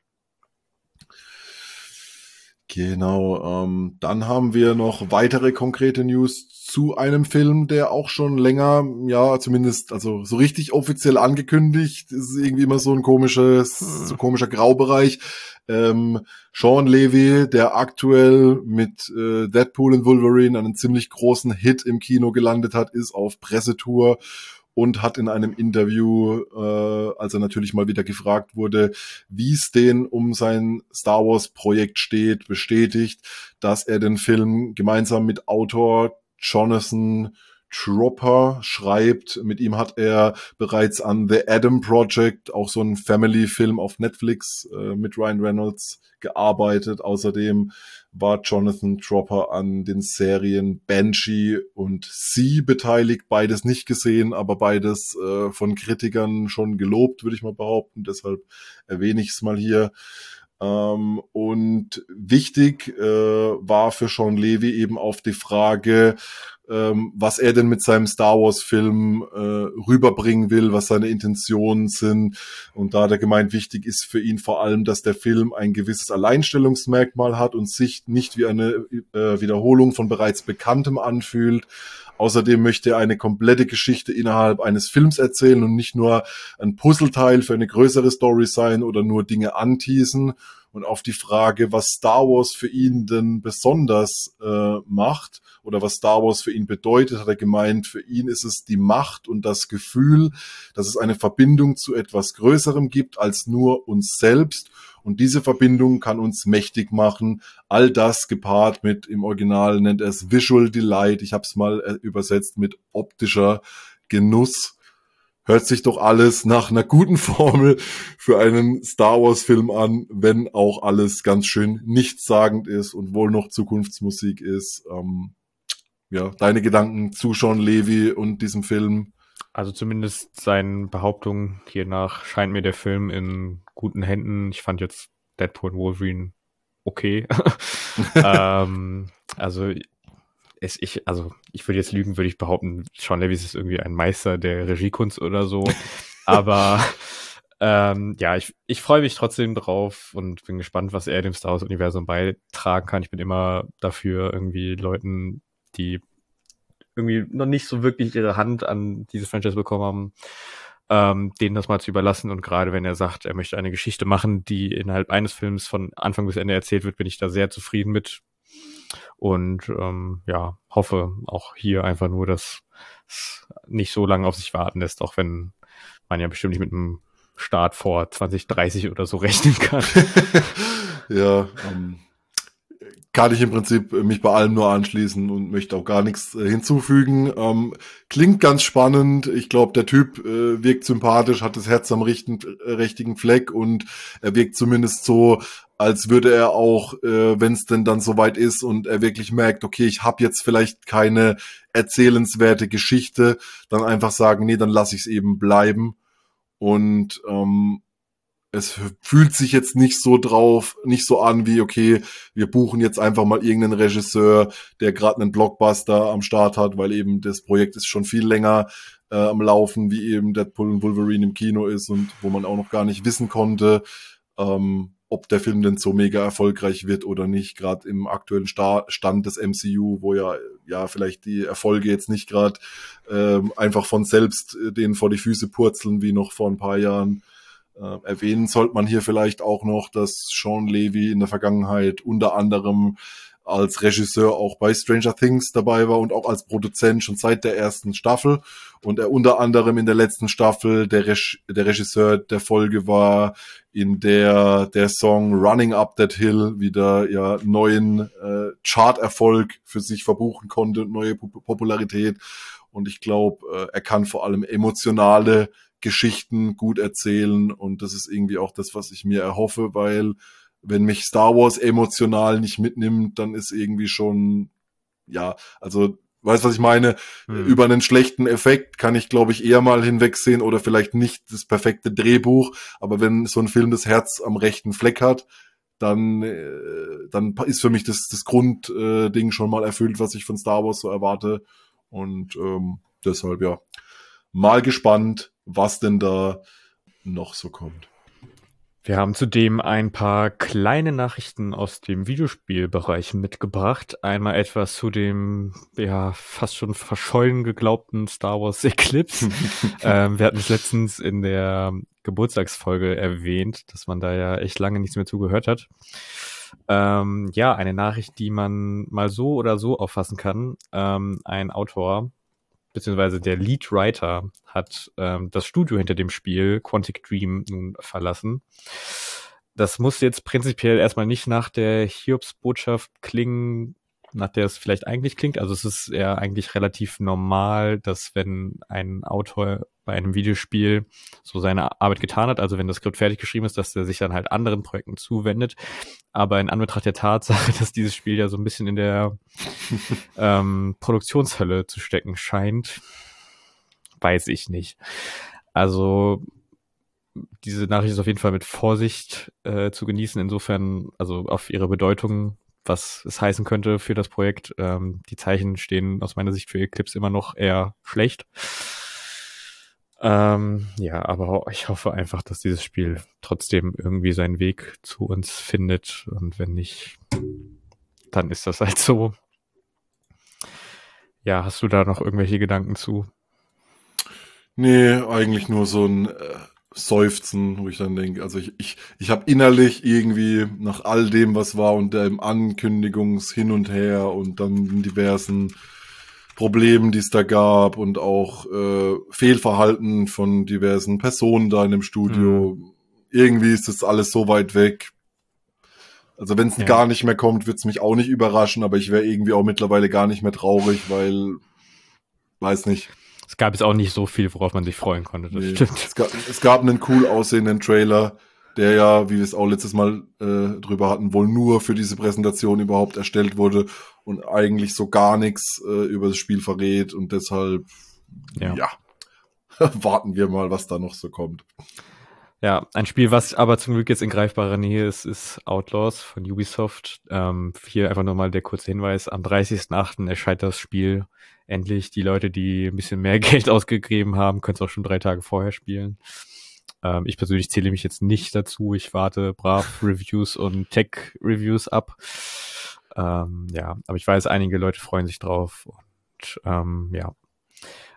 Speaker 1: Genau, ähm, dann haben wir noch weitere konkrete News zu einem Film, der auch schon länger, ja, zumindest, also so richtig offiziell angekündigt, das ist irgendwie immer so ein komisches, so ein komischer Graubereich. Ähm, Sean Levy, der aktuell mit äh, Deadpool und Wolverine einen ziemlich großen Hit im Kino gelandet hat, ist auf Pressetour und hat in einem Interview, äh, als er natürlich mal wieder gefragt wurde, wie es denn um sein Star Wars Projekt steht, bestätigt, dass er den Film gemeinsam mit Autor Jonathan Tropper schreibt. Mit ihm hat er bereits an The Adam Project, auch so ein Family-Film auf Netflix äh, mit Ryan Reynolds gearbeitet. Außerdem war Jonathan Tropper an den Serien Banshee und Sie beteiligt. Beides nicht gesehen, aber beides äh, von Kritikern schon gelobt, würde ich mal behaupten. Deshalb erwähne ich es mal hier. Ähm, und wichtig äh, war für Sean Levy eben auf die Frage, ähm, was er denn mit seinem Star Wars Film äh, rüberbringen will, was seine Intentionen sind. Und da hat er gemeint, wichtig ist für ihn vor allem, dass der Film ein gewisses Alleinstellungsmerkmal hat und sich nicht wie eine äh, Wiederholung von bereits Bekanntem anfühlt. Außerdem möchte er eine komplette Geschichte innerhalb eines Films erzählen und nicht nur ein Puzzleteil für eine größere Story sein oder nur Dinge anteasen. Und auf die Frage, was Star Wars für ihn denn besonders äh, macht oder was Star Wars für ihn bedeutet, hat er gemeint, für ihn ist es die Macht und das Gefühl, dass es eine Verbindung zu etwas Größerem gibt als nur uns selbst. Und diese Verbindung kann uns mächtig machen. All das gepaart mit, im Original nennt er es Visual Delight. Ich habe es mal äh, übersetzt mit optischer Genuss. Hört sich doch alles nach einer guten Formel für einen Star Wars Film an, wenn auch alles ganz schön nichtssagend ist und wohl noch Zukunftsmusik ist. Ähm, ja, deine Gedanken zu Sean Levy und diesem Film?
Speaker 2: Also zumindest seinen Behauptungen hiernach scheint mir der Film in guten Händen. Ich fand jetzt Deadpool und Wolverine okay. ähm, also es, ich, also ich würde jetzt lügen, würde ich behaupten, Sean Levy ist irgendwie ein Meister der Regiekunst oder so. Aber ähm, ja, ich, ich freue mich trotzdem drauf und bin gespannt, was er dem Star Wars-Universum beitragen kann. Ich bin immer dafür, irgendwie Leuten, die irgendwie noch nicht so wirklich ihre Hand an dieses Franchise bekommen haben, ähm, denen das mal zu überlassen. Und gerade wenn er sagt, er möchte eine Geschichte machen, die innerhalb eines Films von Anfang bis Ende erzählt wird, bin ich da sehr zufrieden mit. Und ähm, ja, hoffe auch hier einfach nur, dass es nicht so lange auf sich warten lässt, auch wenn man ja bestimmt nicht mit einem Start vor zwanzig dreißig oder so rechnen kann.
Speaker 1: Ja, ähm, kann ich im Prinzip mich bei allem nur anschließen und möchte auch gar nichts äh, hinzufügen. Ähm, klingt ganz spannend. Ich glaube, der Typ äh, wirkt sympathisch, hat das Herz am richten, äh, richtigen Fleck und er wirkt zumindest so, als würde er auch, äh, wenn es denn dann soweit ist und er wirklich merkt, okay, ich habe jetzt vielleicht keine erzählenswerte Geschichte, dann einfach sagen, nee, dann lasse ich es eben bleiben. Und ähm, es fühlt sich jetzt nicht so drauf, nicht so an wie, okay, wir buchen jetzt einfach mal irgendeinen Regisseur, der gerade einen Blockbuster am Start hat, weil eben das Projekt ist schon viel länger äh, am Laufen, wie eben Deadpool und Wolverine im Kino ist und wo man auch noch gar nicht wissen konnte, ähm, ob der Film denn so mega erfolgreich wird oder nicht, gerade im aktuellen Sta- Stand des M C U, wo ja ja vielleicht die Erfolge jetzt nicht gerade ähm, einfach von selbst äh, denen vor die Füße purzeln, wie noch vor ein paar Jahren. Äh, erwähnen sollte man hier vielleicht auch noch, dass Sean Levy in der Vergangenheit unter anderem als Regisseur auch bei Stranger Things dabei war und auch als Produzent schon seit der ersten Staffel. Und er unter anderem in der letzten Staffel der, Reg- der Regisseur der Folge war, in der der Song Running Up That Hill wieder ja neuen äh, Charterfolg für sich verbuchen konnte und neue Pop- Popularität. Und ich glaube, äh, er kann vor allem emotionale Geschichten gut erzählen und das ist irgendwie auch das, was ich mir erhoffe, weil wenn mich Star Wars emotional nicht mitnimmt, dann ist irgendwie schon, ja, also, weißt was ich meine?
Speaker 2: Hm.
Speaker 1: Über einen schlechten Effekt kann ich, glaube ich, eher mal hinwegsehen oder vielleicht nicht das perfekte Drehbuch, aber wenn so ein Film das Herz am rechten Fleck hat, dann, äh, dann ist für mich das, das Grundding äh, schon mal erfüllt, was ich von Star Wars so erwarte und ähm, deshalb, ja, mal gespannt, was denn da noch so kommt.
Speaker 2: Wir haben zudem ein paar kleine Nachrichten aus dem Videospielbereich mitgebracht. Einmal etwas zu dem, ja, fast schon verschollen geglaubten Star Wars Eclipse. ähm, wir hatten es letztens in der Geburtstagsfolge erwähnt, dass man da ja echt lange nichts mehr zugehört hat. Ähm, ja, eine Nachricht, die man mal so oder so auffassen kann. Ähm, ein Autor, beziehungsweise der Lead Writer hat ähm, das Studio hinter dem Spiel Quantic Dream nun verlassen. Das muss jetzt prinzipiell erstmal nicht nach der Hiobsbotschaft klingen, nach der es vielleicht eigentlich klingt. Also es ist eher eigentlich relativ normal, dass wenn ein Autor bei einem Videospiel so seine Arbeit getan hat, also wenn das Skript fertig geschrieben ist, dass er sich dann halt anderen Projekten zuwendet. Aber in Anbetracht der Tatsache, dass dieses Spiel ja so ein bisschen in der ähm, Produktionshölle zu stecken scheint, weiß ich nicht. Also diese Nachricht ist auf jeden Fall mit Vorsicht äh, zu genießen. Insofern, also auf ihre Bedeutung, was es heißen könnte für das Projekt. Ähm, die Zeichen stehen aus meiner Sicht für Eclipse immer noch eher schlecht. Ähm, ja, aber ich hoffe einfach, dass dieses Spiel trotzdem irgendwie seinen Weg zu uns findet. Und wenn nicht, dann ist das halt so. Ja, hast du da noch irgendwelche Gedanken zu?
Speaker 1: Nee, eigentlich nur so ein äh, Seufzen, wo ich dann denke, also ich, ich, ich habe innerlich irgendwie nach all dem, was war und dem Ankündigungs hin und her und dann diversen Problemen, die es da gab und auch äh, Fehlverhalten von diversen Personen da in dem Studio.
Speaker 2: Hm.
Speaker 1: Irgendwie ist das alles so weit weg. Also wenn es
Speaker 2: Ja.
Speaker 1: gar nicht mehr kommt, wird es mich auch nicht überraschen, aber ich wäre irgendwie auch mittlerweile gar nicht mehr traurig, weil, weiß nicht.
Speaker 2: Es gab jetzt auch nicht so viel, worauf man sich freuen konnte, das
Speaker 1: Nee.
Speaker 2: stimmt.
Speaker 1: Es gab, es gab einen cool aussehenden Trailer, der ja, wie wir es auch letztes Mal äh, drüber hatten, wohl nur für diese Präsentation überhaupt erstellt wurde und eigentlich so gar nichts äh, über das Spiel verrät und deshalb,
Speaker 2: Ja.
Speaker 1: ja, warten wir mal, was da noch so kommt.
Speaker 2: Ja, ein Spiel, was aber zum Glück jetzt in greifbarer Nähe ist, ist Outlaws von Ubisoft. Ähm, hier einfach nur mal der kurze Hinweis, am dreißigsten achten erscheint das Spiel endlich. Die Leute, die ein bisschen mehr Geld ausgegeben haben, können es auch schon drei Tage vorher spielen. Ähm, ich persönlich zähle mich jetzt nicht dazu. Ich warte brav Reviews und Tech-Reviews ab. Ähm, ja, aber ich weiß, einige Leute freuen sich drauf. Und ähm, ja,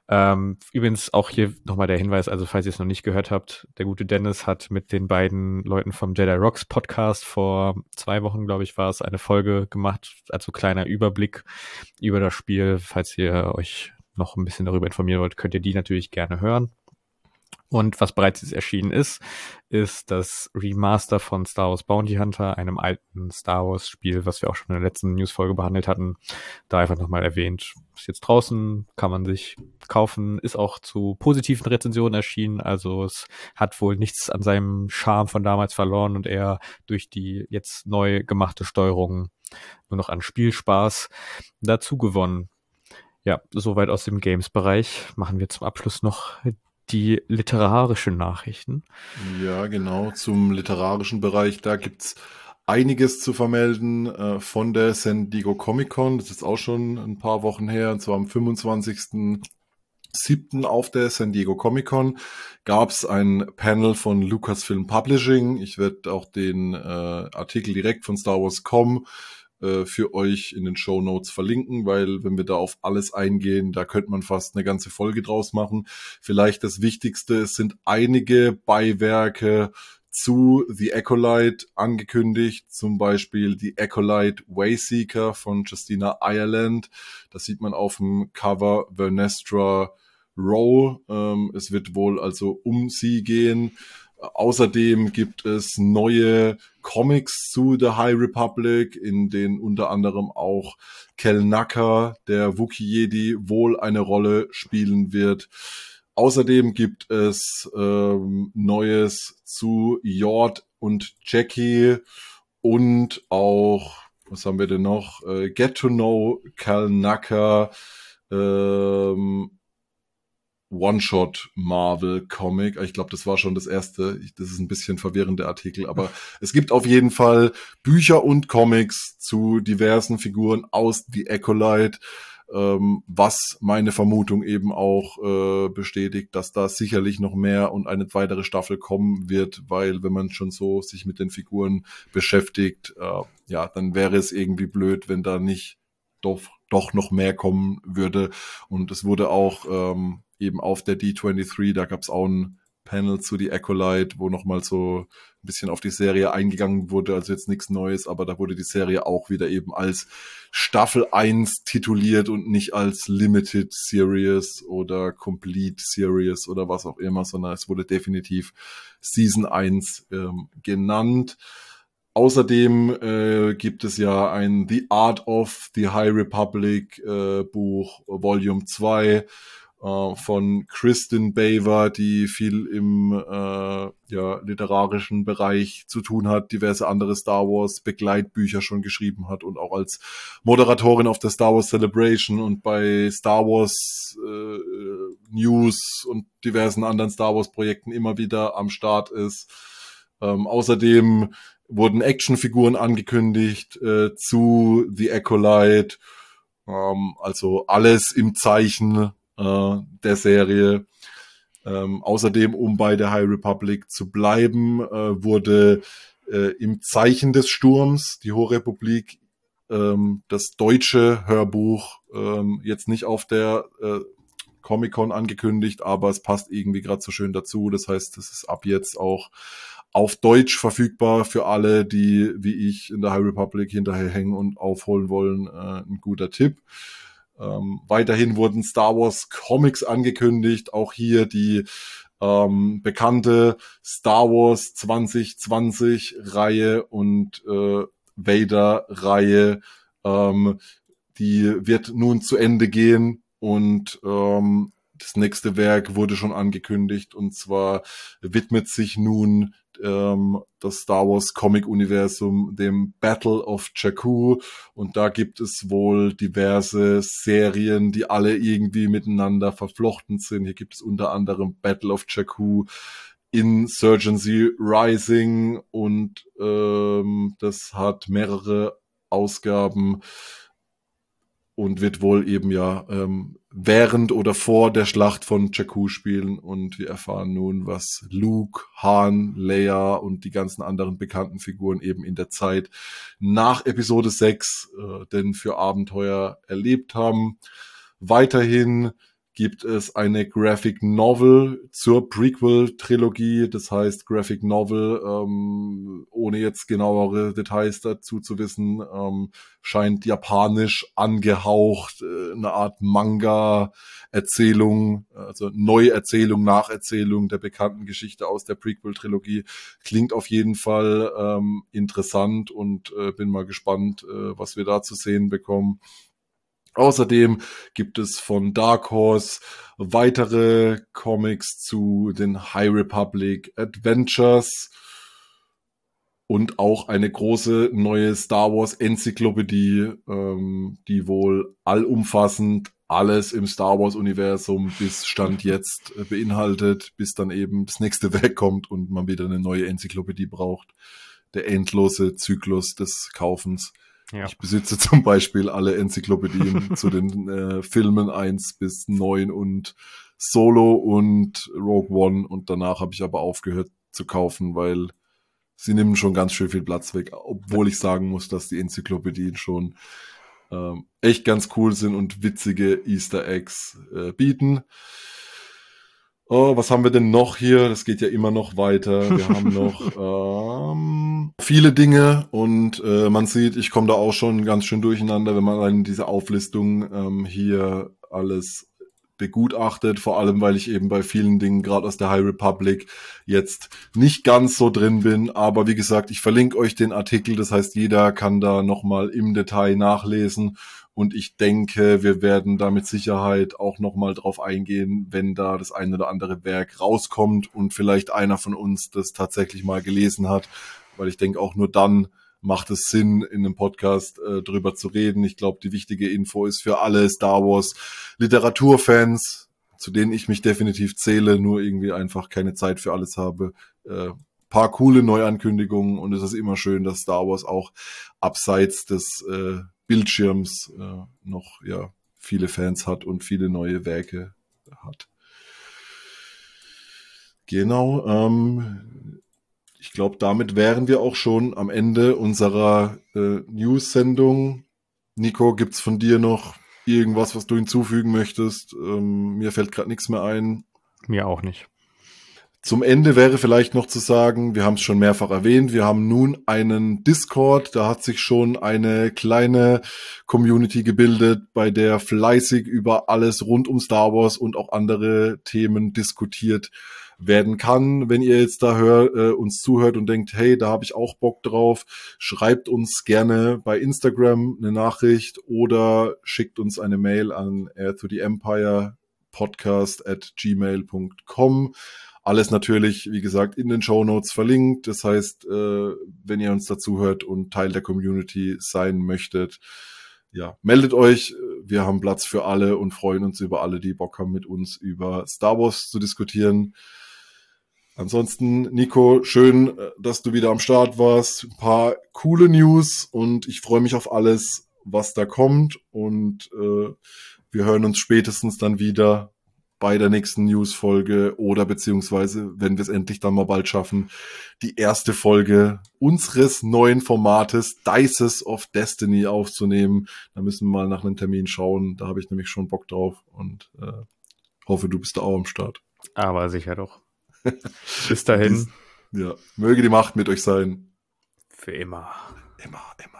Speaker 2: Ähm, übrigens auch hier nochmal der Hinweis, also falls ihr es noch nicht gehört habt, der gute Dennis hat mit den beiden Leuten vom Jedi Rocks Podcast vor zwei Wochen, glaube ich, war es, eine Folge gemacht, also kleiner Überblick über das Spiel. Falls ihr euch noch ein bisschen darüber informieren wollt, könnt ihr die natürlich gerne hören. Und was bereits jetzt erschienen ist, ist das Remaster von Star Wars Bounty Hunter, einem alten Star Wars Spiel, was wir auch schon in der letzten Newsfolge behandelt hatten. Da einfach nochmal erwähnt. Ist jetzt draußen, kann man sich kaufen, ist auch zu positiven Rezensionen erschienen. Also es hat wohl nichts an seinem Charme von damals verloren und eher durch die jetzt neu gemachte Steuerung nur noch an Spielspaß dazu gewonnen. Ja, soweit aus dem Games-Bereich. Machen wir zum Abschluss noch die literarischen Nachrichten.
Speaker 1: Ja, genau, zum literarischen Bereich, da gibt's einiges zu vermelden äh, von der San Diego Comic-Con. Das ist auch schon ein paar Wochen her, und zwar am fünfundzwanzigsten siebten auf der San Diego Comic-Con gab's ein Panel von Lucasfilm Publishing. Ich werde auch den äh, Artikel direkt von Star Wars Punkt com für euch in den Shownotes verlinken, weil wenn wir da auf alles eingehen, da könnte man fast eine ganze Folge draus machen. Vielleicht das Wichtigste, es sind einige Beiwerke zu The Acolyte angekündigt, zum Beispiel die Acolyte Wayseeker von Justina Ireland. Das sieht man auf dem Cover Vernestra Row. Ähm, es wird wohl also um sie gehen. Außerdem gibt es neue Comics zu The High Republic, in denen unter anderem auch Kel Nacker, der Wookiee-Jedi, wohl eine Rolle spielen wird. Außerdem gibt es ähm, Neues zu Yord und Jackie und auch, was haben wir denn noch? Äh, Get to Know Kel Nacker, ähm, One-Shot-Marvel-Comic. Ich glaube, das war schon das erste. Das ist ein bisschen verwirrender Artikel, aber es gibt auf jeden Fall Bücher und Comics zu diversen Figuren aus The Acolyte, ähm, was meine Vermutung eben auch äh, bestätigt, dass da sicherlich noch mehr und eine weitere Staffel kommen wird, weil wenn man schon so sich mit den Figuren beschäftigt, äh, ja, dann wäre es irgendwie blöd, wenn da nicht doch, doch noch mehr kommen würde. Und es wurde auch ähm, eben auf der D dreiundzwanzig, da gab es auch ein Panel zu The Acolyte, wo nochmal so ein bisschen auf die Serie eingegangen wurde, also jetzt nichts Neues, aber da wurde die Serie auch wieder eben als Staffel eins tituliert und nicht als Limited Series oder Complete Series oder was auch immer, sondern es wurde definitiv Season eins ähm, genannt. Außerdem äh, gibt es ja ein The Art of the High Republic äh, Buch Volume zwei äh, von Kristen Baver, die viel im äh, ja, literarischen Bereich zu tun hat, diverse andere Star Wars Begleitbücher schon geschrieben hat und auch als Moderatorin auf der Star Wars Celebration und bei Star Wars äh, News und diversen anderen Star Wars Projekten immer wieder am Start ist. Ähm, außerdem wurden Actionfiguren angekündigt äh, zu The Acolyte, ähm, also alles im Zeichen äh, der Serie. Ähm, außerdem, um bei der High Republic zu bleiben, äh, wurde äh, im Zeichen des Sturms, die Hohe Republik, ähm, das deutsche Hörbuch ähm, jetzt nicht auf der äh, Comic-Con angekündigt, aber es passt irgendwie gerade so schön dazu. Das heißt, es ist ab jetzt auch auf Deutsch verfügbar für alle, die wie ich in der High Republic hinterherhängen und aufholen wollen. Äh, ein guter Tipp. Ähm, weiterhin wurden Star Wars Comics angekündigt. Auch hier die ähm, bekannte Star Wars zwanzig zwanzig Reihe und äh, Vader Reihe. Ähm, die wird nun zu Ende gehen und ähm, das nächste Werk wurde schon angekündigt und zwar widmet sich nun ähm, das Star Wars Comic Universum dem Battle of Jakku und da gibt es wohl diverse Serien, die alle irgendwie miteinander verflochten sind. Hier gibt es unter anderem Battle of Jakku, Insurgency Rising und ähm, das hat mehrere Ausgaben und wird wohl eben ja ähm, während oder vor der Schlacht von Jakku spielen. Und wir erfahren nun, was Luke, Han, Leia und die ganzen anderen bekannten Figuren eben in der Zeit nach Episode sechs äh, denn für Abenteuer erlebt haben. Weiterhin gibt es eine Graphic Novel zur Prequel-Trilogie. Das heißt, Graphic Novel, ähm, ohne jetzt genauere Details dazu zu wissen, ähm, scheint japanisch angehaucht, äh, eine Art Manga-Erzählung, also Neuerzählung, Nacherzählung der bekannten Geschichte aus der Prequel-Trilogie. Klingt auf jeden Fall ähm, interessant und äh, bin mal gespannt, äh, was wir da zu sehen bekommen. Außerdem gibt es von Dark Horse weitere Comics zu den High Republic Adventures und auch eine große neue Star Wars Enzyklopädie, ähm, die wohl allumfassend alles im Star Wars Universum bis Stand jetzt äh, beinhaltet, bis dann eben das nächste Werk kommt und man wieder eine neue Enzyklopädie braucht. Der endlose Zyklus des Kaufens. Ja. Ich besitze zum Beispiel alle Enzyklopädien zu den äh, Filmen eins bis neun und Solo und Rogue One und danach habe ich aber aufgehört zu kaufen, weil sie nehmen schon ganz schön viel Platz weg, obwohl ich sagen muss, dass die Enzyklopädien schon ähm, echt ganz cool sind und witzige Easter Eggs äh, bieten. Oh, was haben wir denn noch hier? Das geht ja immer noch weiter. Wir haben noch ähm, viele Dinge und äh, man sieht, ich komme da auch schon ganz schön durcheinander, wenn man dann diese Auflistung ähm, hier alles begutachtet, vor allem, weil ich eben bei vielen Dingen, gerade aus der High Republic, jetzt nicht ganz so drin bin. Aber wie gesagt, ich verlinke euch den Artikel, das heißt, jeder kann da nochmal im Detail nachlesen. Und ich denke, wir werden da mit Sicherheit auch nochmal drauf eingehen, wenn da das ein oder andere Werk rauskommt und vielleicht einer von uns das tatsächlich mal gelesen hat. Weil ich denke, auch nur dann macht es Sinn, in einem Podcast äh, drüber zu reden. Ich glaube, die wichtige Info ist für alle Star Wars Literaturfans, zu denen ich mich definitiv zähle, nur irgendwie einfach keine Zeit für alles habe. Äh, paar coole Neuankündigungen und es ist immer schön, dass Star Wars auch abseits des äh, Bildschirms äh, noch ja viele Fans hat und viele neue Werke hat. Genau, ähm, ich glaube, damit wären wir auch schon am Ende unserer äh, News-Sendung. Nico, gibt's von dir noch irgendwas, was du hinzufügen möchtest? Ähm, mir fällt gerade nichts mehr ein.
Speaker 2: Mir auch nicht.
Speaker 1: Zum Ende wäre vielleicht noch zu sagen, wir haben es schon mehrfach erwähnt, wir haben nun einen Discord, da hat sich schon eine kleine Community gebildet, bei der fleißig über alles rund um Star Wars und auch andere Themen diskutiert werden kann. Wenn ihr jetzt da hör, äh, uns zuhört und denkt, hey, da habe ich auch Bock drauf, schreibt uns gerne bei Instagram eine Nachricht oder schickt uns eine Mail an air to the empire podcast at gmail dot com. Alles natürlich, wie gesagt, in den Shownotes verlinkt. Das heißt, äh, wenn ihr uns dazu hört und Teil der Community sein möchtet, ja, meldet euch. Wir haben Platz für alle und freuen uns über alle, die Bock haben, mit uns über Star Wars zu diskutieren. Ansonsten, Nico, schön, dass du wieder am Start warst. Ein paar coole News und ich freue mich auf alles, was da kommt. Und äh, wir hören uns spätestens dann wieder bei der nächsten News-Folge oder beziehungsweise, wenn wir es endlich dann mal bald schaffen, die erste Folge unseres neuen Formates Dices of Destiny aufzunehmen. Da müssen wir mal nach einem Termin schauen. Da habe ich nämlich schon Bock drauf und äh, hoffe, du bist da auch am Start.
Speaker 2: Aber sicher doch. Bis dahin.
Speaker 1: Ja, möge die Macht mit euch sein.
Speaker 2: Für immer.
Speaker 1: Immer, immer.